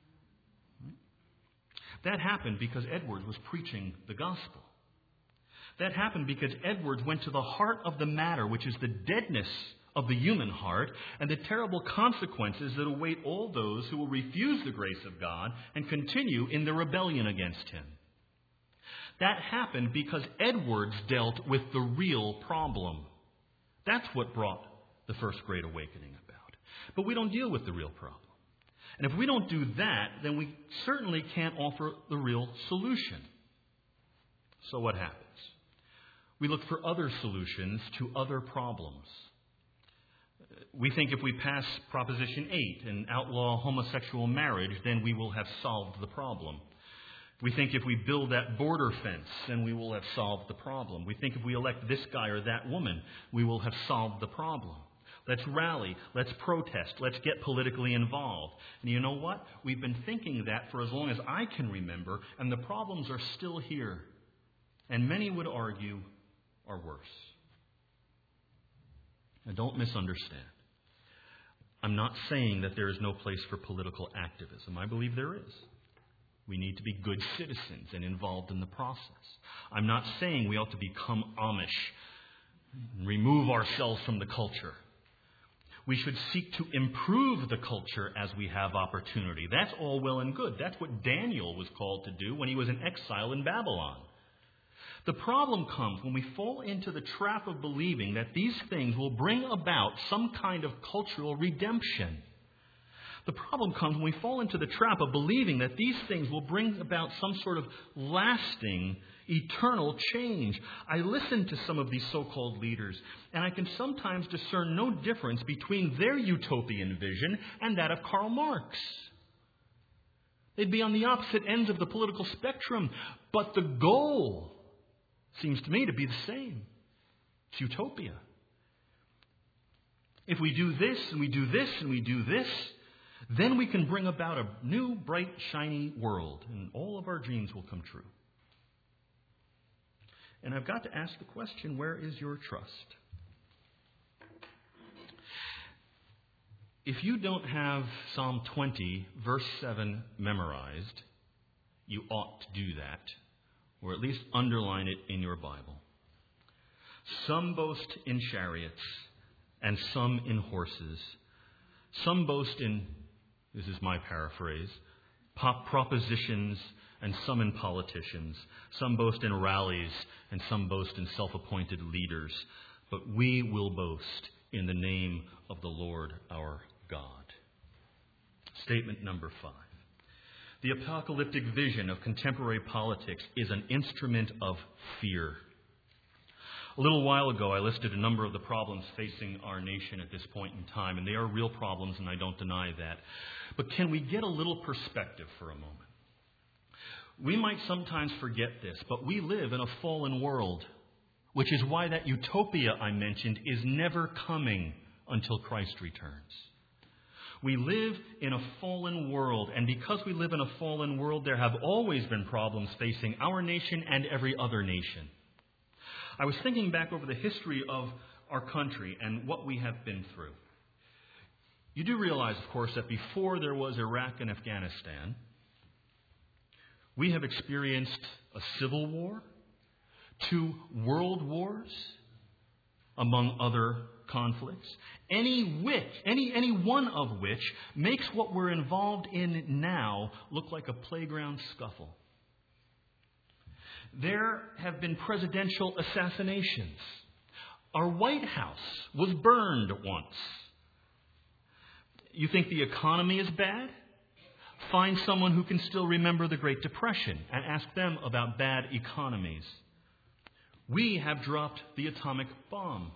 That happened because Edwards was preaching the gospel. That happened because Edwards went to the heart of the matter, which is the deadness of the human heart and the terrible consequences that await all those who will refuse the grace of God and continue in their rebellion against Him. That happened because Edwards dealt with the real problem. That's what brought the First Great Awakening about. But we don't deal with the real problem. And if we don't do that, then we certainly can't offer the real solution. So what happens? We look for other solutions to other problems. We think if we pass Proposition eight and outlaw homosexual marriage, then we will have solved the problem. We think if we build that border fence, then we will have solved the problem. We think if we elect this guy or that woman, we will have solved the problem. Let's rally. Let's protest. Let's get politically involved. And you know what? We've been thinking that for as long as I can remember, and the problems are still here. And many would argue are worse. Now, don't misunderstand. I'm not saying that there is no place for political activism. I believe there is. We need to be good citizens and involved in the process. I'm not saying we ought to become Amish, remove ourselves from the culture. We should seek to improve the culture as we have opportunity. That's all well and good. That's what Daniel was called to do when he was in exile in Babylon. The problem comes when we fall into the trap of believing that these things will bring about some kind of cultural redemption. The problem comes when we fall into the trap of believing that these things will bring about some sort of lasting, eternal change. I listen to some of these so-called leaders, and I can sometimes discern no difference between their utopian vision and that of Karl Marx. They'd be on the opposite ends of the political spectrum, but the goal seems to me to be the same. It's utopia. If we do this, and we do this, and we do this, then we can bring about a new, bright, shiny world, and all of our dreams will come true. And I've got to ask the question, where is your trust? If you don't have Psalm twenty, verse seven memorized, you ought to do that, or at least underline it in your Bible. Some boast in chariots, and some in horses. Some boast in, this is my paraphrase, pop propositions, and some in politicians. Some boast in rallies, and some boast in self-appointed leaders. But we will boast in the name of the Lord our God. Statement number five. The apocalyptic vision of contemporary politics is an instrument of fear. A little while ago, I listed a number of the problems facing our nation at this point in time, and they are real problems, and I don't deny that. But can we get a little perspective for a moment? We might sometimes forget this, but we live in a fallen world, which is why that utopia I mentioned is never coming until Christ returns. We live in a fallen world, and because we live in a fallen world, there have always been problems facing our nation and every other nation. I was thinking back over the history of our country and what we have been through. You do realize, of course, that before there was Iraq and Afghanistan, we have experienced a civil war, two world wars, among other conflicts, any which, any, any one of which makes what we're involved in now look like a playground scuffle. There have been presidential assassinations. Our White House was burned once. You think the economy is bad? Find someone who can still remember the Great Depression and ask them about bad economies. We have dropped the atomic bomb.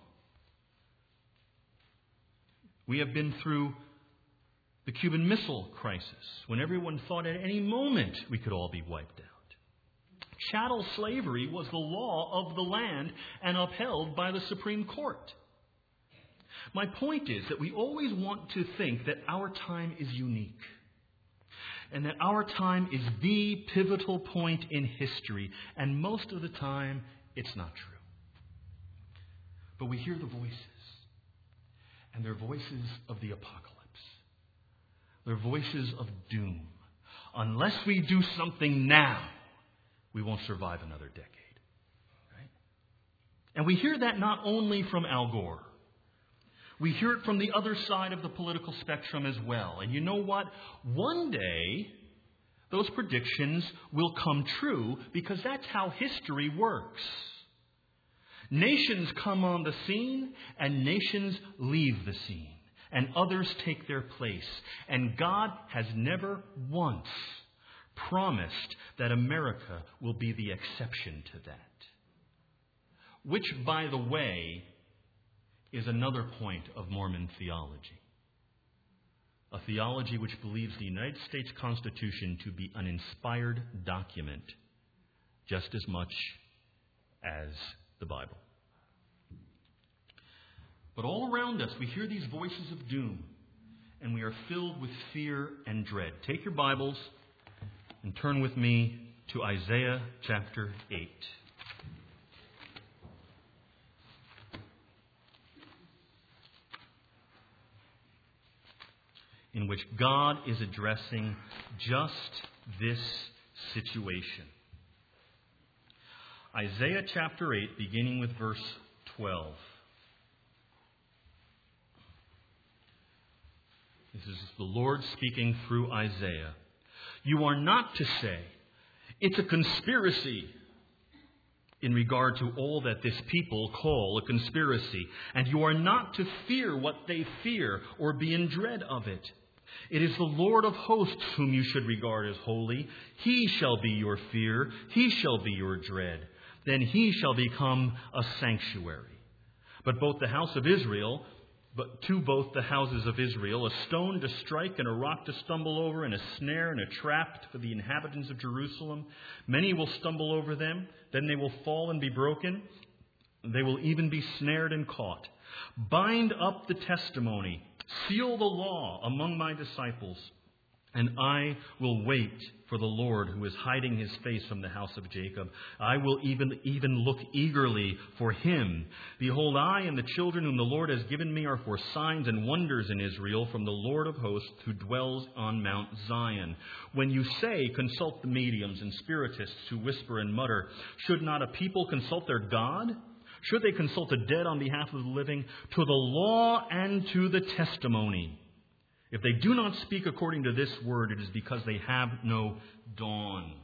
We have been through the Cuban Missile Crisis, when everyone thought at any moment we could all be wiped out. Chattel slavery was the law of the land and upheld by the Supreme Court. My point is that we always want to think that our time is unique, and that our time is the pivotal point in history, and most of the time it's not true. But we hear the voices, and they're voices of the apocalypse. They're voices of doom. Unless we do something now, we won't survive another decade. Right? And we hear that not only from Al Gore. We hear it from the other side of the political spectrum as well. And you know what? One day, those predictions will come true, because that's how history works. Nations come on the scene, and nations leave the scene, and others take their place. And God has never once promised that America will be the exception to that. Which, by the way, is another point of Mormon theology. A theology which believes the United States Constitution to be an inspired document just as much as the Bible. But all around us, we hear these voices of doom, and we are filled with fear and dread. Take your Bibles and turn with me to Isaiah chapter eight. In which God is addressing just this situation. Isaiah chapter eight, beginning with verse twelve. This is the Lord speaking through Isaiah. You are not to say, it's a conspiracy, in regard to all that this people call a conspiracy. And you are not to fear what they fear, or be in dread of it. It is the Lord of hosts whom you should regard as holy. He shall be your fear. He shall be your dread. Then he shall become a sanctuary. But both the house of Israel, but to both the houses of Israel, a stone to strike and a rock to stumble over, and a snare and a trap for the inhabitants of Jerusalem. Many will stumble over them. Then they will fall and be broken. They will even be snared and caught. Bind up the testimony. Seal the law among my disciples, and I will wait for the Lord who is hiding his face from the house of Jacob. I will even, even look eagerly for him. Behold, I and the children whom the Lord has given me are for signs and wonders in Israel from the Lord of hosts who dwells on Mount Zion. When you say, consult the mediums and spiritists who whisper and mutter, should not a people consult their God? Should they consult the dead on behalf of the living? To the law and to the testimony. If they do not speak according to this word, it is because they have no dawn.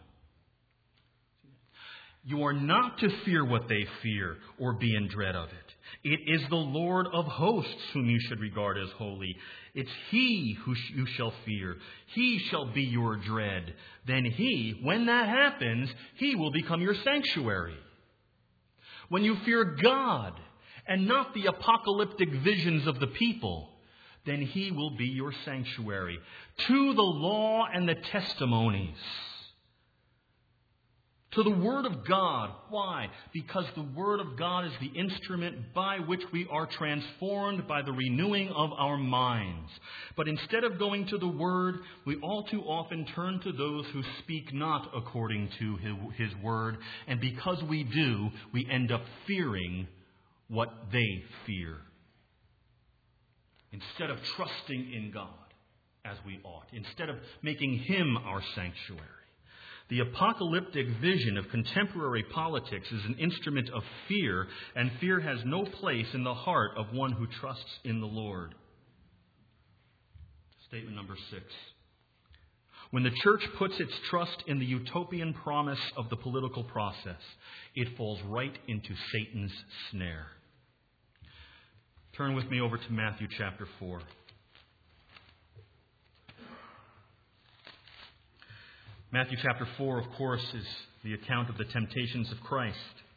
You are not to fear what they fear or be in dread of it. It is the Lord of hosts whom you should regard as holy. It's he who you shall fear. He shall be your dread. Then he, when that happens, he will become your sanctuary. When you fear God and not the apocalyptic visions of the people, then he will be your sanctuary. To the law and the testimonies. To the Word of God. Why? Because the Word of God is the instrument by which we are transformed by the renewing of our minds. But instead of going to the Word, we all too often turn to those who speak not according to his, his Word. And because we do, we end up fearing what they fear. Instead of trusting in God as we ought. Instead of making him our sanctuary. The apocalyptic vision of contemporary politics is an instrument of fear, and fear has no place in the heart of one who trusts in the Lord. Statement number six. When the church puts its trust in the utopian promise of the political process, it falls right into Satan's snare. Turn with me over to Matthew chapter four. Matthew chapter four, of course, is the account of the temptations of Christ.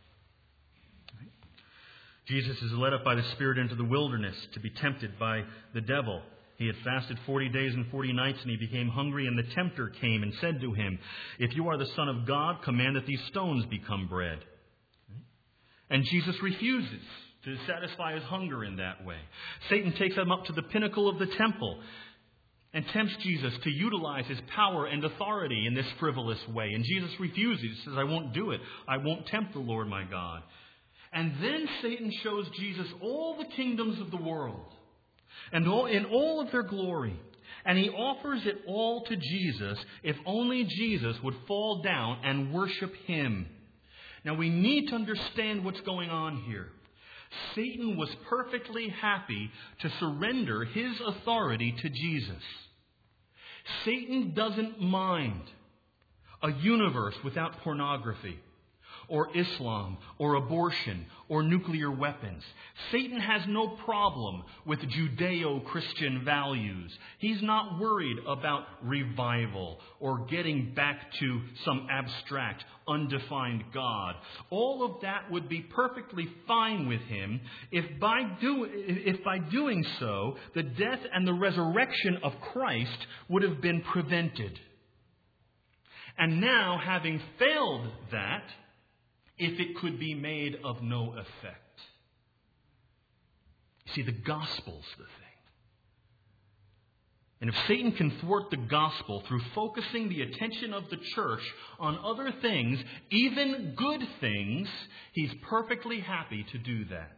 Jesus is led up by the Spirit into the wilderness to be tempted by the devil. He had fasted forty days and forty nights, and he became hungry, and the tempter came and said to him, "If you are the Son of God, command that these stones become bread." And Jesus refuses to satisfy his hunger in that way. Satan takes him up to the pinnacle of the temple and tempts Jesus to utilize his power and authority in this frivolous way. And Jesus refuses. He says, "I won't do it. I won't tempt the Lord my God." And then Satan shows Jesus all the kingdoms of the world and all, in all of their glory. And he offers it all to Jesus if only Jesus would fall down and worship him. Now we need to understand what's going on here. Satan was perfectly happy to surrender his authority to Jesus. Satan doesn't mind a universe without pornography, or Islam, or abortion, or nuclear weapons. Satan has no problem with Judeo-Christian values. He's not worried about revival or getting back to some abstract, undefined God. All of that would be perfectly fine with him if by, do, if by doing so, the death and the resurrection of Christ would have been prevented. And now, having failed that, if it could be made of no effect. You see, the gospel's the thing. And if Satan can thwart the gospel through focusing the attention of the church on other things, even good things, he's perfectly happy to do that.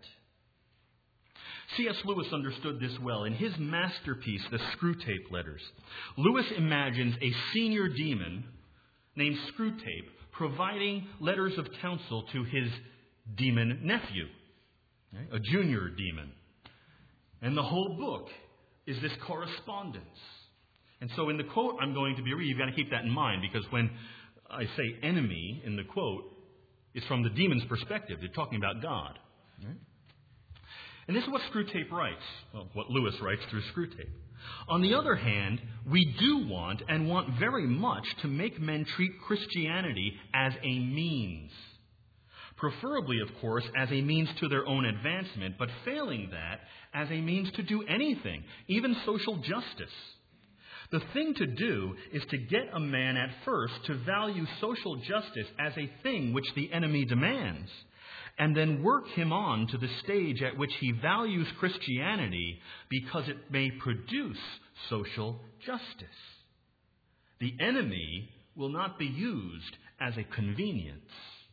C S Lewis understood this well. In his masterpiece, The Screwtape Letters, Lewis imagines a senior demon named Screwtape providing letters of counsel to his demon nephew, a junior demon. And the whole book is this correspondence. And so in the quote I'm going to be reading, you've got to keep that in mind, because when I say enemy in the quote, it's from the demon's perspective. They're talking about God. Right? And this is what Screwtape writes, well, what Lewis writes through Screwtape. On the other hand, we do want, and want very much, to make men treat Christianity as a means. Preferably, of course, as a means to their own advancement, but failing that, as a means to do anything, even social justice. The thing to do is to get a man at first to value social justice as a thing which the enemy demands, and then work him on to the stage at which he values Christianity because it may produce social justice. The enemy will not be used as a convenience.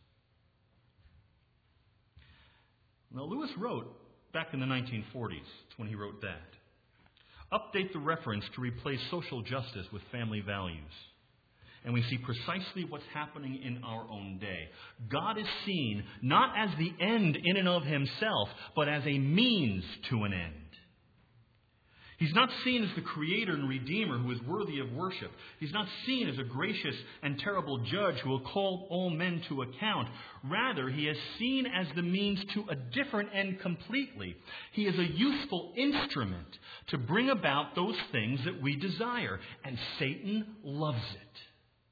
Now, Lewis wrote back in the nineteen forties, that's when he wrote that. Update the reference to replace social justice with family values. And we see precisely what's happening in our own day. God is seen not as the end in and of himself, but as a means to an end. He's not seen as the creator and redeemer who is worthy of worship. He's not seen as a gracious and terrible judge who will call all men to account. Rather, he is seen as the means to a different end completely. He is a useful instrument to bring about those things that we desire. And Satan loves it.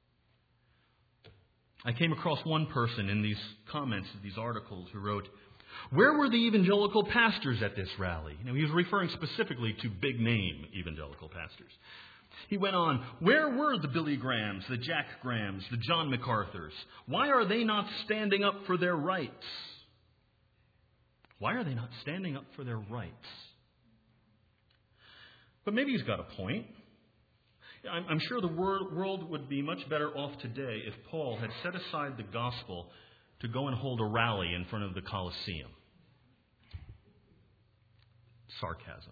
I came across one person in these comments of these articles who wrote, "Where were the evangelical pastors at this rally?" You know, he was referring specifically to big-name evangelical pastors. He went on, "Where were the Billy Grahams, the Jack Grahams, the John MacArthurs? Why are they not standing up for their rights?" Why are they not standing up for their rights? But maybe he's got a point. I'm sure the world would be much better off today if Paul had set aside the gospel to go and hold a rally in front of the Colosseum. Sarcasm.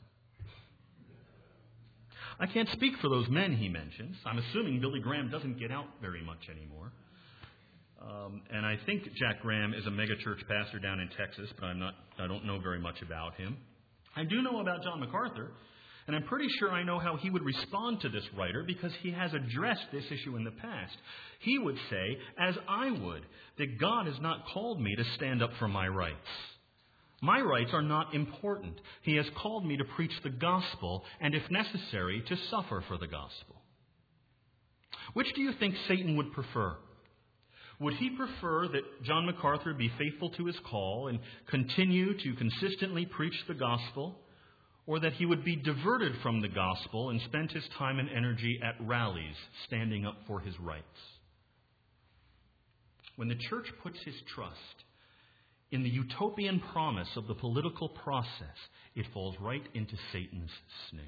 I can't speak for those men he mentions. I'm assuming Billy Graham doesn't get out very much anymore. Um, and I think Jack Graham is a megachurch pastor down in Texas, but I'm not, I don't know very much about him. I do know about John MacArthur. And I'm pretty sure I know how he would respond to this writer because he has addressed this issue in the past. He would say, as I would, that God has not called me to stand up for my rights. My rights are not important. He has called me to preach the gospel and, if necessary, to suffer for the gospel. Which do you think Satan would prefer? Would he prefer that John MacArthur be faithful to his call and continue to consistently preach the gospel? Or that he would be diverted from the gospel and spend his time and energy at rallies, standing up for his rights? When the church puts his trust in the utopian promise of the political process, it falls right into Satan's snare.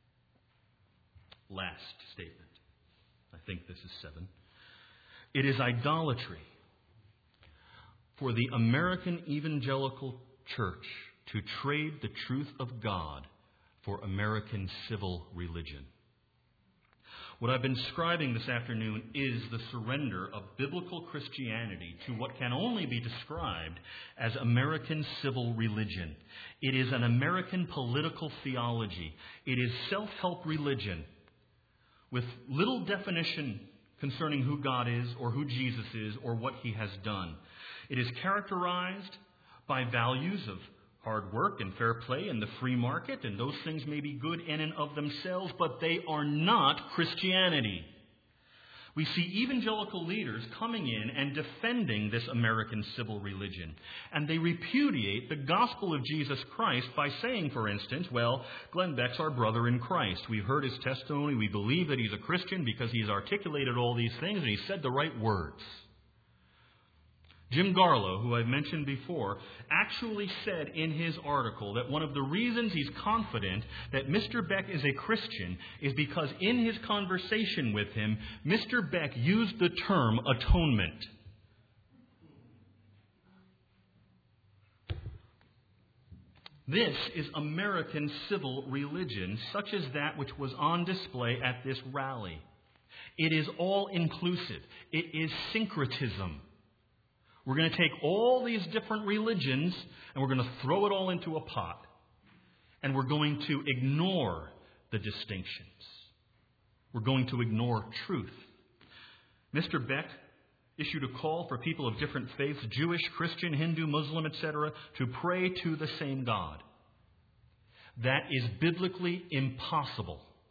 Last statement. I think this is seven. It is idolatry for the American evangelical church to trade the truth of God for American civil religion. What I've been describing this afternoon is the surrender of biblical Christianity to what can only be described as American civil religion. It is an American political theology. It is self-help religion with little definition concerning who God is or who Jesus is or what he has done. It is characterized by values of hard work and fair play and the free market, and those things may be good in and of themselves, but they are not Christianity. We see evangelical leaders coming in and defending this American civil religion, and they repudiate the gospel of Jesus Christ by saying, for instance, well, Glenn Beck's our brother in Christ. We've heard his testimony. We believe that he's a Christian because he's articulated all these things and he said the right words. Jim Garlow, who I've mentioned before, actually said in his article that one of the reasons he's confident that Mister Beck is a Christian is because in his conversation with him, Mister Beck used the term atonement. This is American civil religion, such as that which was on display at this rally. It is all-inclusive. It is syncretism. We're going to take all these different religions and we're going to throw it all into a pot. And we're going to ignore the distinctions. We're going to ignore truth. Mister Beck issued a call for people of different faiths, Jewish, Christian, Hindu, Muslim, et cetera, to pray to the same God. That is biblically impossible.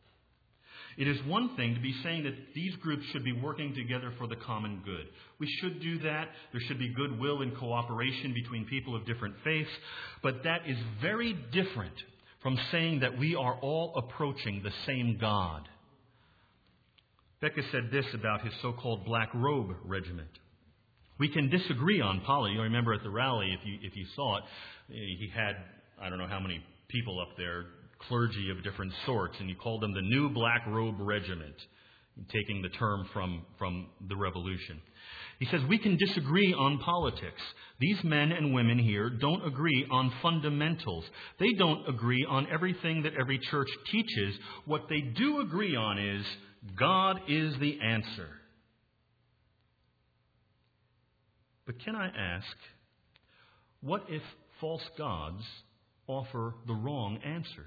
It is one thing to be saying that these groups should be working together for the common good. We should do that. There should be goodwill and cooperation between people of different faiths. But that is very different from saying that we are all approaching the same God. Becca said this about his so-called Black Robe Regiment. We can disagree on politics. You remember at the rally, if you if you saw it, he had, I don't know how many people up there, clergy of different sorts, and he called them the New Black Robe Regiment, taking the term from, from the Revolution. He says, we can disagree on politics. These men and women here don't agree on fundamentals. They don't agree on everything that every church teaches. What they do agree on is God is the answer. But can I ask, what if false gods offer the wrong answers?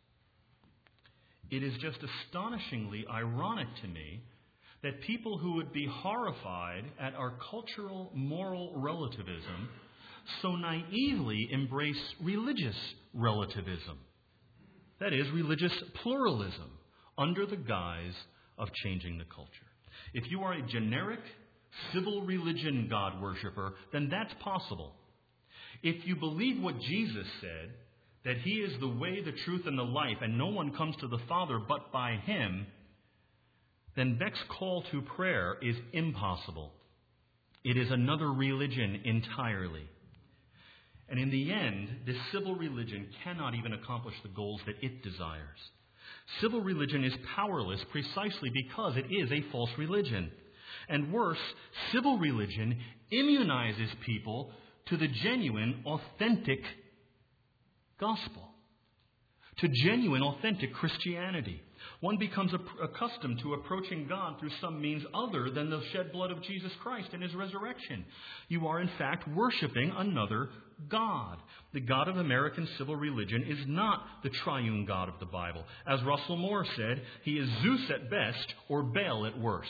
It is just astonishingly ironic to me that people who would be horrified at our cultural moral relativism so naively embrace religious relativism. That is, religious pluralism under the guise of changing the culture. If you are a generic civil religion God worshiper, then that's possible. If you believe what Jesus said, that He is the way, the truth, and the life, and no one comes to the Father but by Him, then Beck's call to prayer is impossible. It is another religion entirely. And in the end, this civil religion cannot even accomplish the goals that it desires. Civil religion is powerless precisely because it is a false religion. And worse, civil religion immunizes people to the genuine, authentic gospel, to genuine, authentic Christianity. One becomes accustomed to approaching God through some means other than the shed blood of Jesus Christ and His resurrection. You are, in fact, worshiping another God. The God of American civil religion is not the triune God of the Bible. As Russell Moore said, He is Zeus at best or Baal at worst.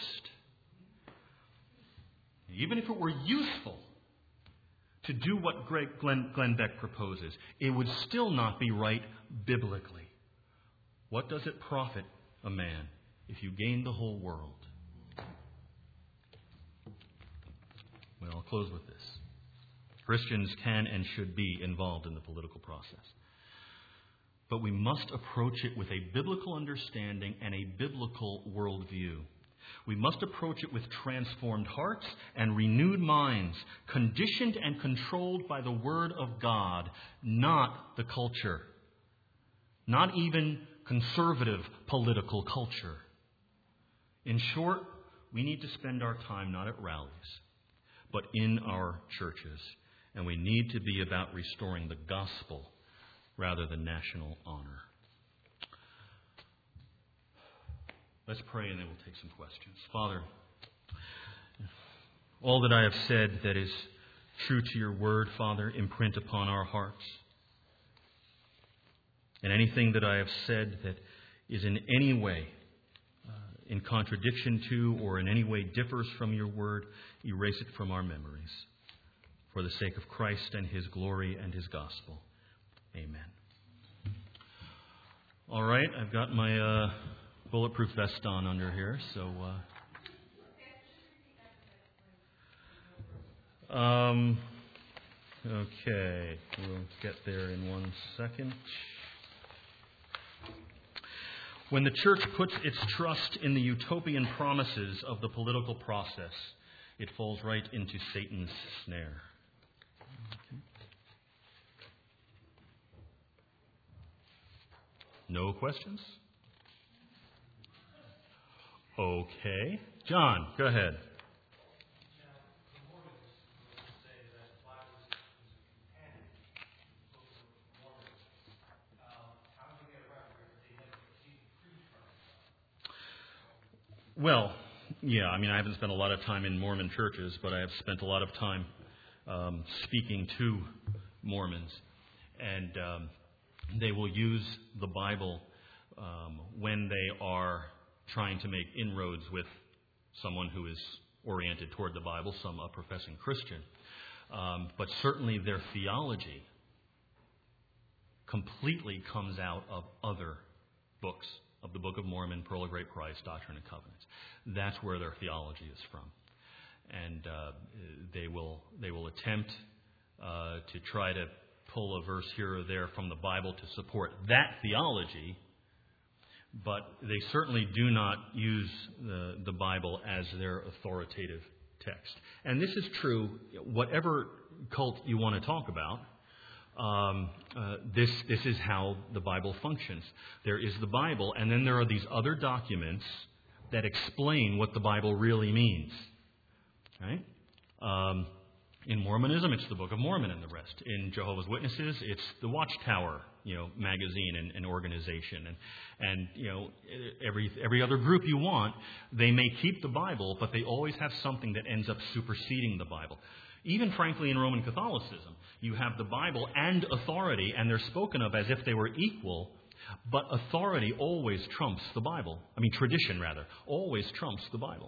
Even if it were useful to do what Glenn, Glenn Beck proposes, it would still not be right biblically. What does it profit a man if you gain the whole world? Well, I'll close with this. Christians can and should be involved in the political process. But we must approach it with a biblical understanding and a biblical worldview. We must approach it with transformed hearts and renewed minds, conditioned and controlled by the Word of God, not the culture, not even conservative political culture. In short, we need to spend our time not at rallies, but in our churches. And we need to be about restoring the gospel rather than national honor. Let's pray and then we'll take some questions. Father, all that I have said that is true to your word, Father, imprint upon our hearts. And anything that I have said that is in any way uh, in contradiction to or in any way differs from your word, erase it from our memories. For the sake of Christ and His glory and His gospel. Amen. All right, I've got my uh, bulletproof vest on under here, so... Uh, um, okay, we'll get there in one second. When the church puts its trust in the utopian promises of the political process, it falls right into Satan's snare. Okay. No questions? Okay. John, go ahead. Well, yeah, I mean, I haven't spent a lot of time in Mormon churches, but I have spent a lot of time um, speaking to Mormons. And um, they will use the Bible um, when they are trying to make inroads with someone who is oriented toward the Bible, some a professing Christian. Um, but certainly their theology completely comes out of other books of the Book of Mormon, Pearl of Great Price, Doctrine and Covenants. That's where their theology is from. And uh, they will they will attempt uh, to try to pull a verse here or there from the Bible to support that theology, but they certainly do not use the, the Bible as their authoritative text. And this is true, whatever cult you want to talk about, um, uh, this, this is how the Bible functions. There is the Bible, and then there are these other documents that explain what the Bible really means. Right? Um, in Mormonism, it's the Book of Mormon and the rest. In Jehovah's Witnesses, it's the Watchtower, you know, magazine and, and organization. And, and, you know, every every other group you want, they may keep the Bible, but they always have something that ends up superseding the Bible. Even, frankly, in Roman Catholicism, you have the Bible and authority, and they're spoken of as if they were equal, but authority always trumps the Bible. I mean, tradition, rather, always trumps the Bible.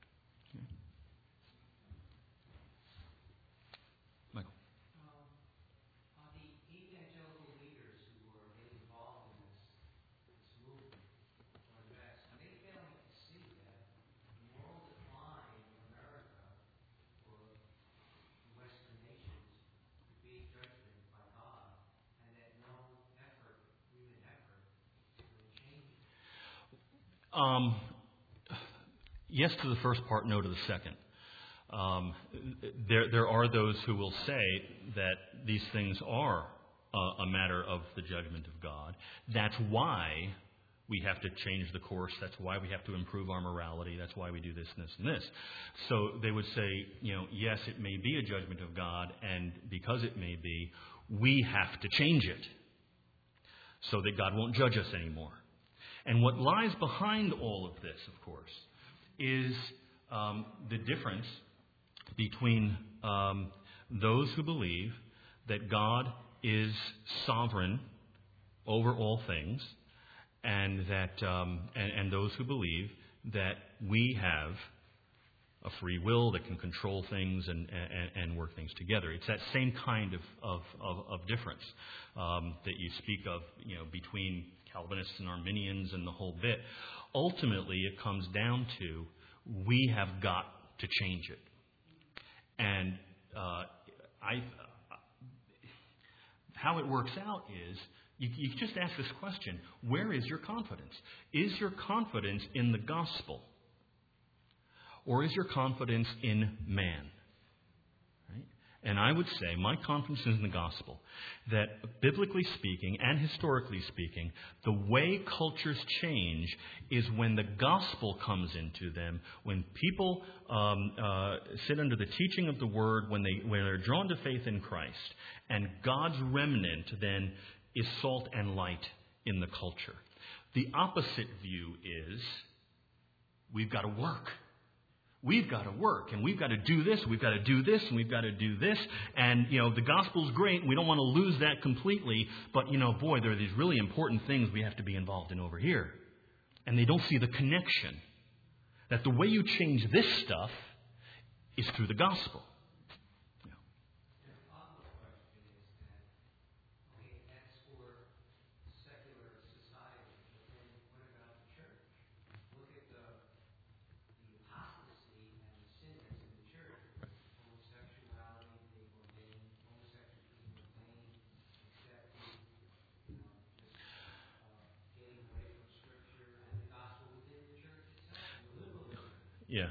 Um, yes to the first part, no to the second. Um, there, there are those who will say that these things are uh, a matter of the judgment of God. That's why we have to change the course. That's why we have to improve our morality. That's why we do this and this and this. So they would say, you know, yes, it may be a judgment of God, and because it may be, we have to change it so that God won't judge us anymore. And what lies behind all of this, of course, is um, the difference between um, those who believe that God is sovereign over all things, and that um, and, and those who believe that we have a free will that can control things and, and, and work things together. It's that same kind of of, of, of difference um, that you speak of, you know, between Calvinists and Arminians and the whole bit. Ultimately, it comes down to we have got to change it. And uh, I, how it works out is you, you just ask this question: where is your confidence? Is your confidence in the gospel, or is your confidence in man? And I would say my confidence is in the gospel, that biblically speaking and historically speaking, the way cultures change is when the gospel comes into them, when people um, uh, sit under the teaching of the word, when, they, when they're drawn to faith in Christ, and God's remnant then is salt and light in the culture. The opposite view is we've got to work. We've got to work, and we've got to do this, we've got to do this, and we've got to do this. And, you know, the gospel's great, and we don't want to lose that completely. But, you know, boy, there are these really important things we have to be involved in over here. And they don't see the connection. That the way you change this stuff is through the gospel. Yeah.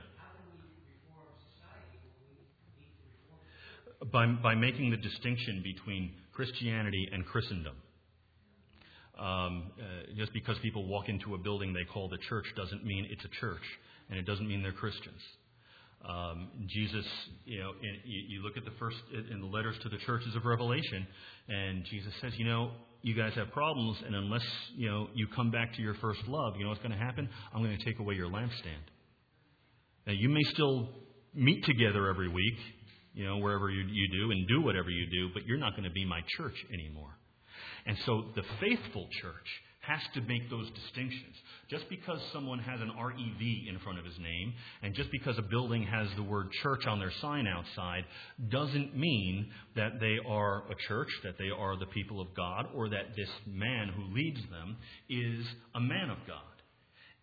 By, by making the distinction between Christianity and Christendom. Um, uh, just because people walk into a building they call the church doesn't mean it's a church, and it doesn't mean they're Christians. Um, Jesus, you know, in, you, you look at the first in the letters to the churches of Revelation, and Jesus says, you know, you guys have problems, and unless you know you come back to your first love, you know what's going to happen? I'm going to take away your lampstand. Now, you may still meet together every week, you know, wherever you, you do, and do whatever you do, but you're not going to be my church anymore. And so the faithful church has to make those distinctions. Just because someone has an R E V in front of his name, and just because a building has the word church on their sign outside, doesn't mean that they are a church, that they are the people of God, or that this man who leads them is a man of God.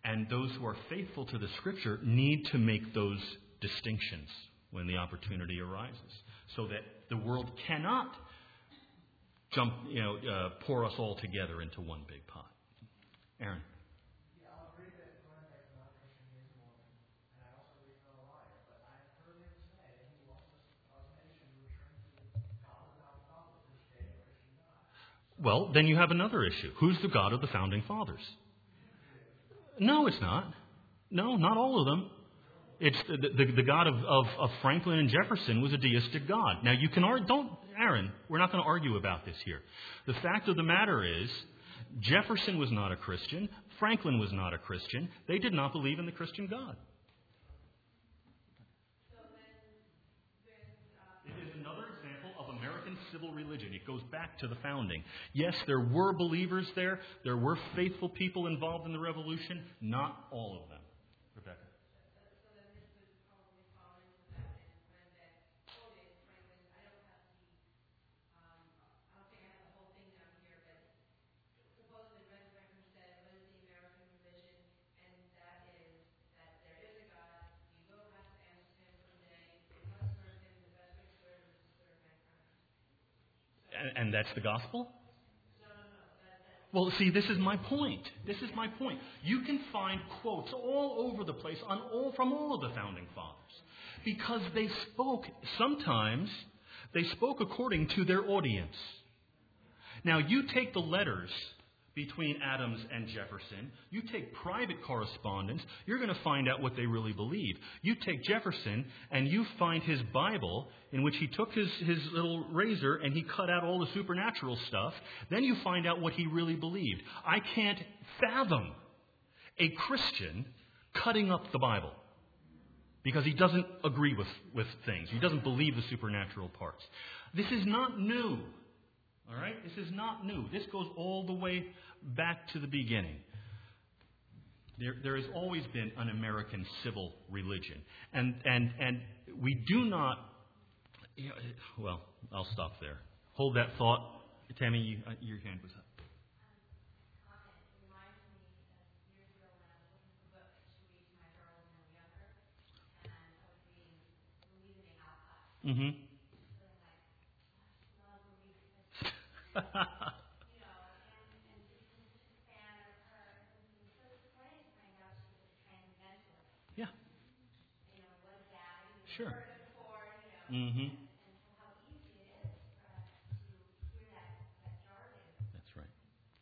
And those who are faithful to the Scripture need to make those distinctions when the opportunity arises, so that the world cannot jump, you know, uh, pour us all together into one big pot. Aaron. Yeah, I'll agree that Context non-Christian is Mormon, and I also agree he's not a liar. But I've heard him say that he wants us, our nation, to return to God without fathers, which they are Christian God. Well, then you have another issue. Who's the God of the founding fathers? No, it's not. No, not all of them. It's the, the, the God of, of, of Franklin and Jefferson was a deistic God. Now, you can argue, don't, Aaron, we're not going to argue about this here. The fact of the matter is, Jefferson was not a Christian. Franklin was not a Christian. They did not believe in the Christian God. It is another example of American civil religion. It goes back to the founding. Yes, there were believers there. There were faithful people involved in the Revolution. Not all of them. Rebecca. And that's the gospel? Well, see, this is my point. This is my point. You can find quotes all over the place on all, from all of the founding fathers, because they spoke, sometimes, they spoke according to their audience. Now, you take the letters between Adams and Jefferson, you take private correspondence, you're going to find out what they really believed. You take Jefferson and you find his Bible, in which he took his, his little razor and he cut out all the supernatural stuff. Then you find out what he really believed. I can't fathom a Christian cutting up the Bible because he doesn't agree with, with things. He doesn't believe the supernatural parts. This is not new. All right? This is not new. This goes all the way back to the beginning. There, there has always been an American civil religion. And, and, and we do not... You know, well, I'll stop there. Hold that thought. Tammy, you, uh, your hand was up. Mm-hmm. Yeah. Sure. Mm-hmm. That's right.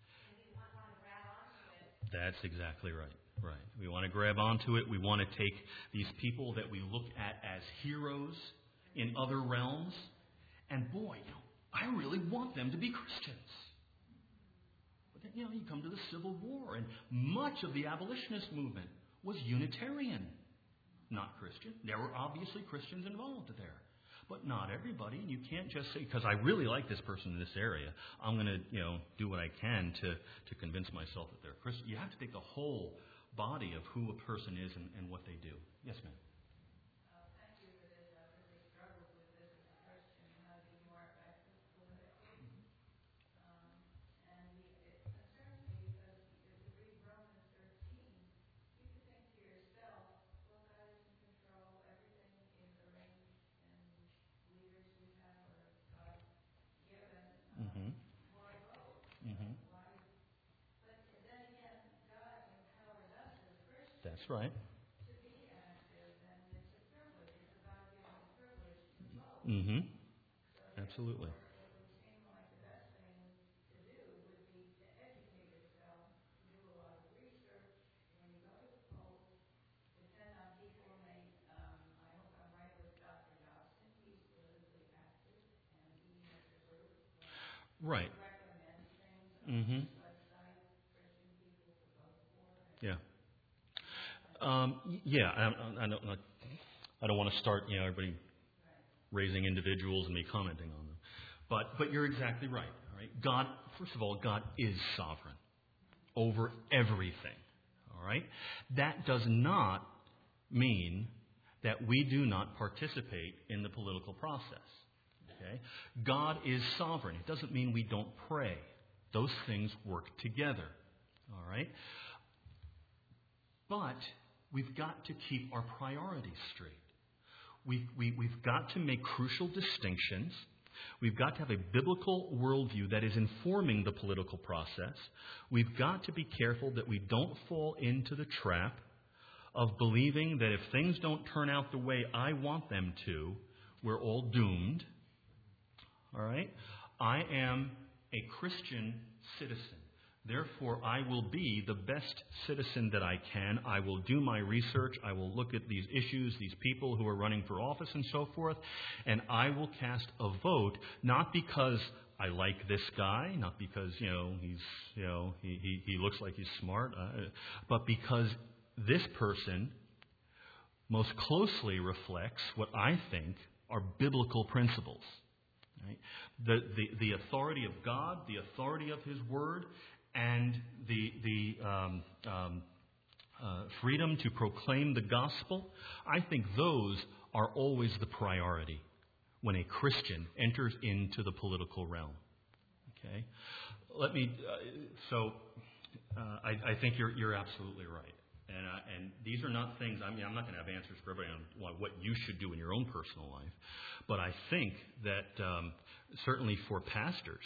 That's exactly right. Right. We want to grab onto it. We want to take these people that we look at as heroes in other realms, and boy, you know, I really want them to be Christians. But then, you know, you come to the Civil War, and much of the abolitionist movement was Unitarian, not Christian. There were obviously Christians involved there, but not everybody. And you can't just say, because I really like this person in this area, I'm going to, you know, do what I can to, to convince myself that they're Christian. You have to take the whole body of who a person is and, and what they do. Yes, ma'am. Mm-hmm. Mm-hmm. That's right. Mm-hmm. Absolutely. Right. Mm-hmm. Yeah. Um, yeah. I, I don't. I don't want to start. You know, everybody raising individuals and me commenting on them. But but you're exactly right. All right. God. First of all, God is sovereign over everything. All right. That does not mean that we do not participate in the political process. Okay? God is sovereign. It doesn't mean we don't pray. Those things work together. All right? But we've got to keep our priorities straight. We, we, we've got to make crucial distinctions. We've got to have a biblical worldview that is informing the political process. We've got to be careful that we don't fall into the trap of believing that if things don't turn out the way I want them to, we're all doomed. All right? I am a Christian citizen. Therefore, I will be the best citizen that I can. I will do my research. I will look at these issues, these people who are running for office and so forth, and I will cast a vote not because I like this guy, not because, you know, he's, you know, he, he, he looks like he's smart, uh, but because this person most closely reflects what I think are biblical principles. Right? The, the, the authority of God, the authority of His Word, and the, the um, um, uh, freedom to proclaim the gospel, I think those are always the priority when a Christian enters into the political realm. Okay, let me. Uh, so, uh, I, I think you're you're absolutely right, and uh, and these are not things. I mean, I'm not going to have answers for everybody on what you should do in your own personal life, but I think that um, certainly for pastors.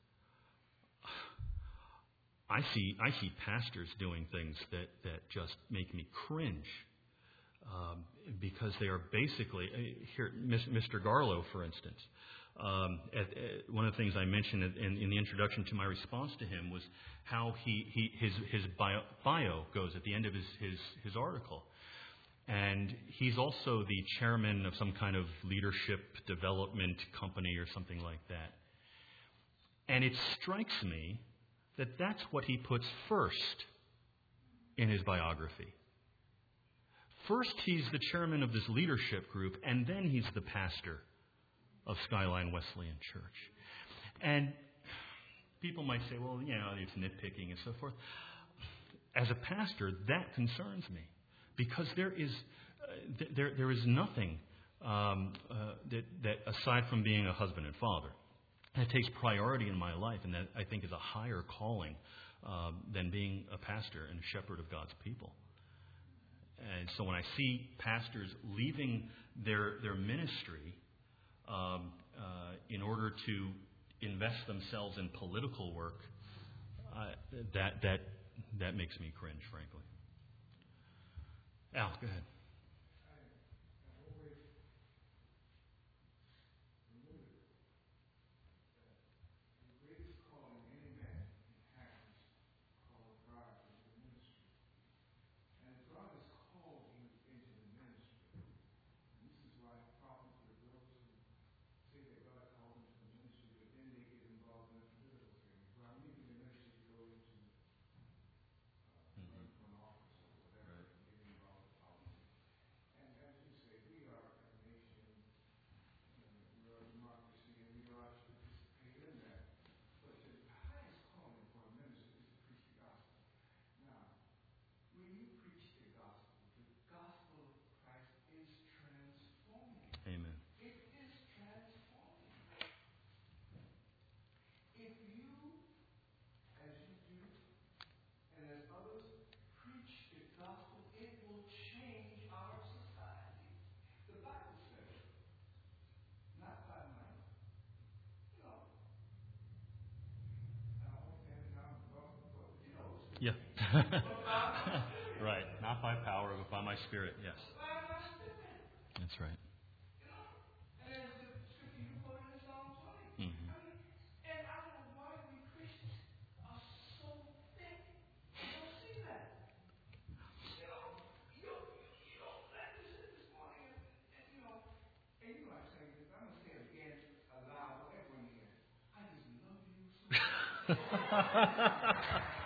I see I see pastors doing things that, that just make me cringe um, because they are basically here. Mister Garlow, for instance, um, at, at, one of the things I mentioned in, in the introduction to my response to him was how he, he his his bio, bio goes at the end of his, his his article, and he's also the chairman of some kind of leadership development company or something like that, and it strikes me that that's what he puts first in his biography. First, he's the chairman of this leadership group, and then he's the pastor of Skyline Wesleyan Church. And people might say, well, you know, it's nitpicking and so forth. As a pastor, that concerns me, because there is uh, th- there there is nothing um, uh, that, that, aside from being a husband and father, that takes priority in my life, and that I think is a higher calling uh, than being a pastor and a shepherd of God's people. And so when I see pastors leaving their their ministry um, uh, in order to invest themselves in political work, uh, that that that makes me cringe, frankly. Al, go ahead. Amen. It is transforming. If you, as you do, and as others preach the gospel, it will change our society. The Bible says, not by might, you know. I don't want to say it now, but you know. Yeah. Right. Not by power, but by my Spirit. Yes. By my Spirit. That's right. Mm-hmm. I mean, and I don't know why we Christians are so thick. You don't see that. You know, you don't, you don't let me sit this morning and, and you know, and you know I'm saying this, I'm going to say it again aloud, whatever you hear. I just love you so much.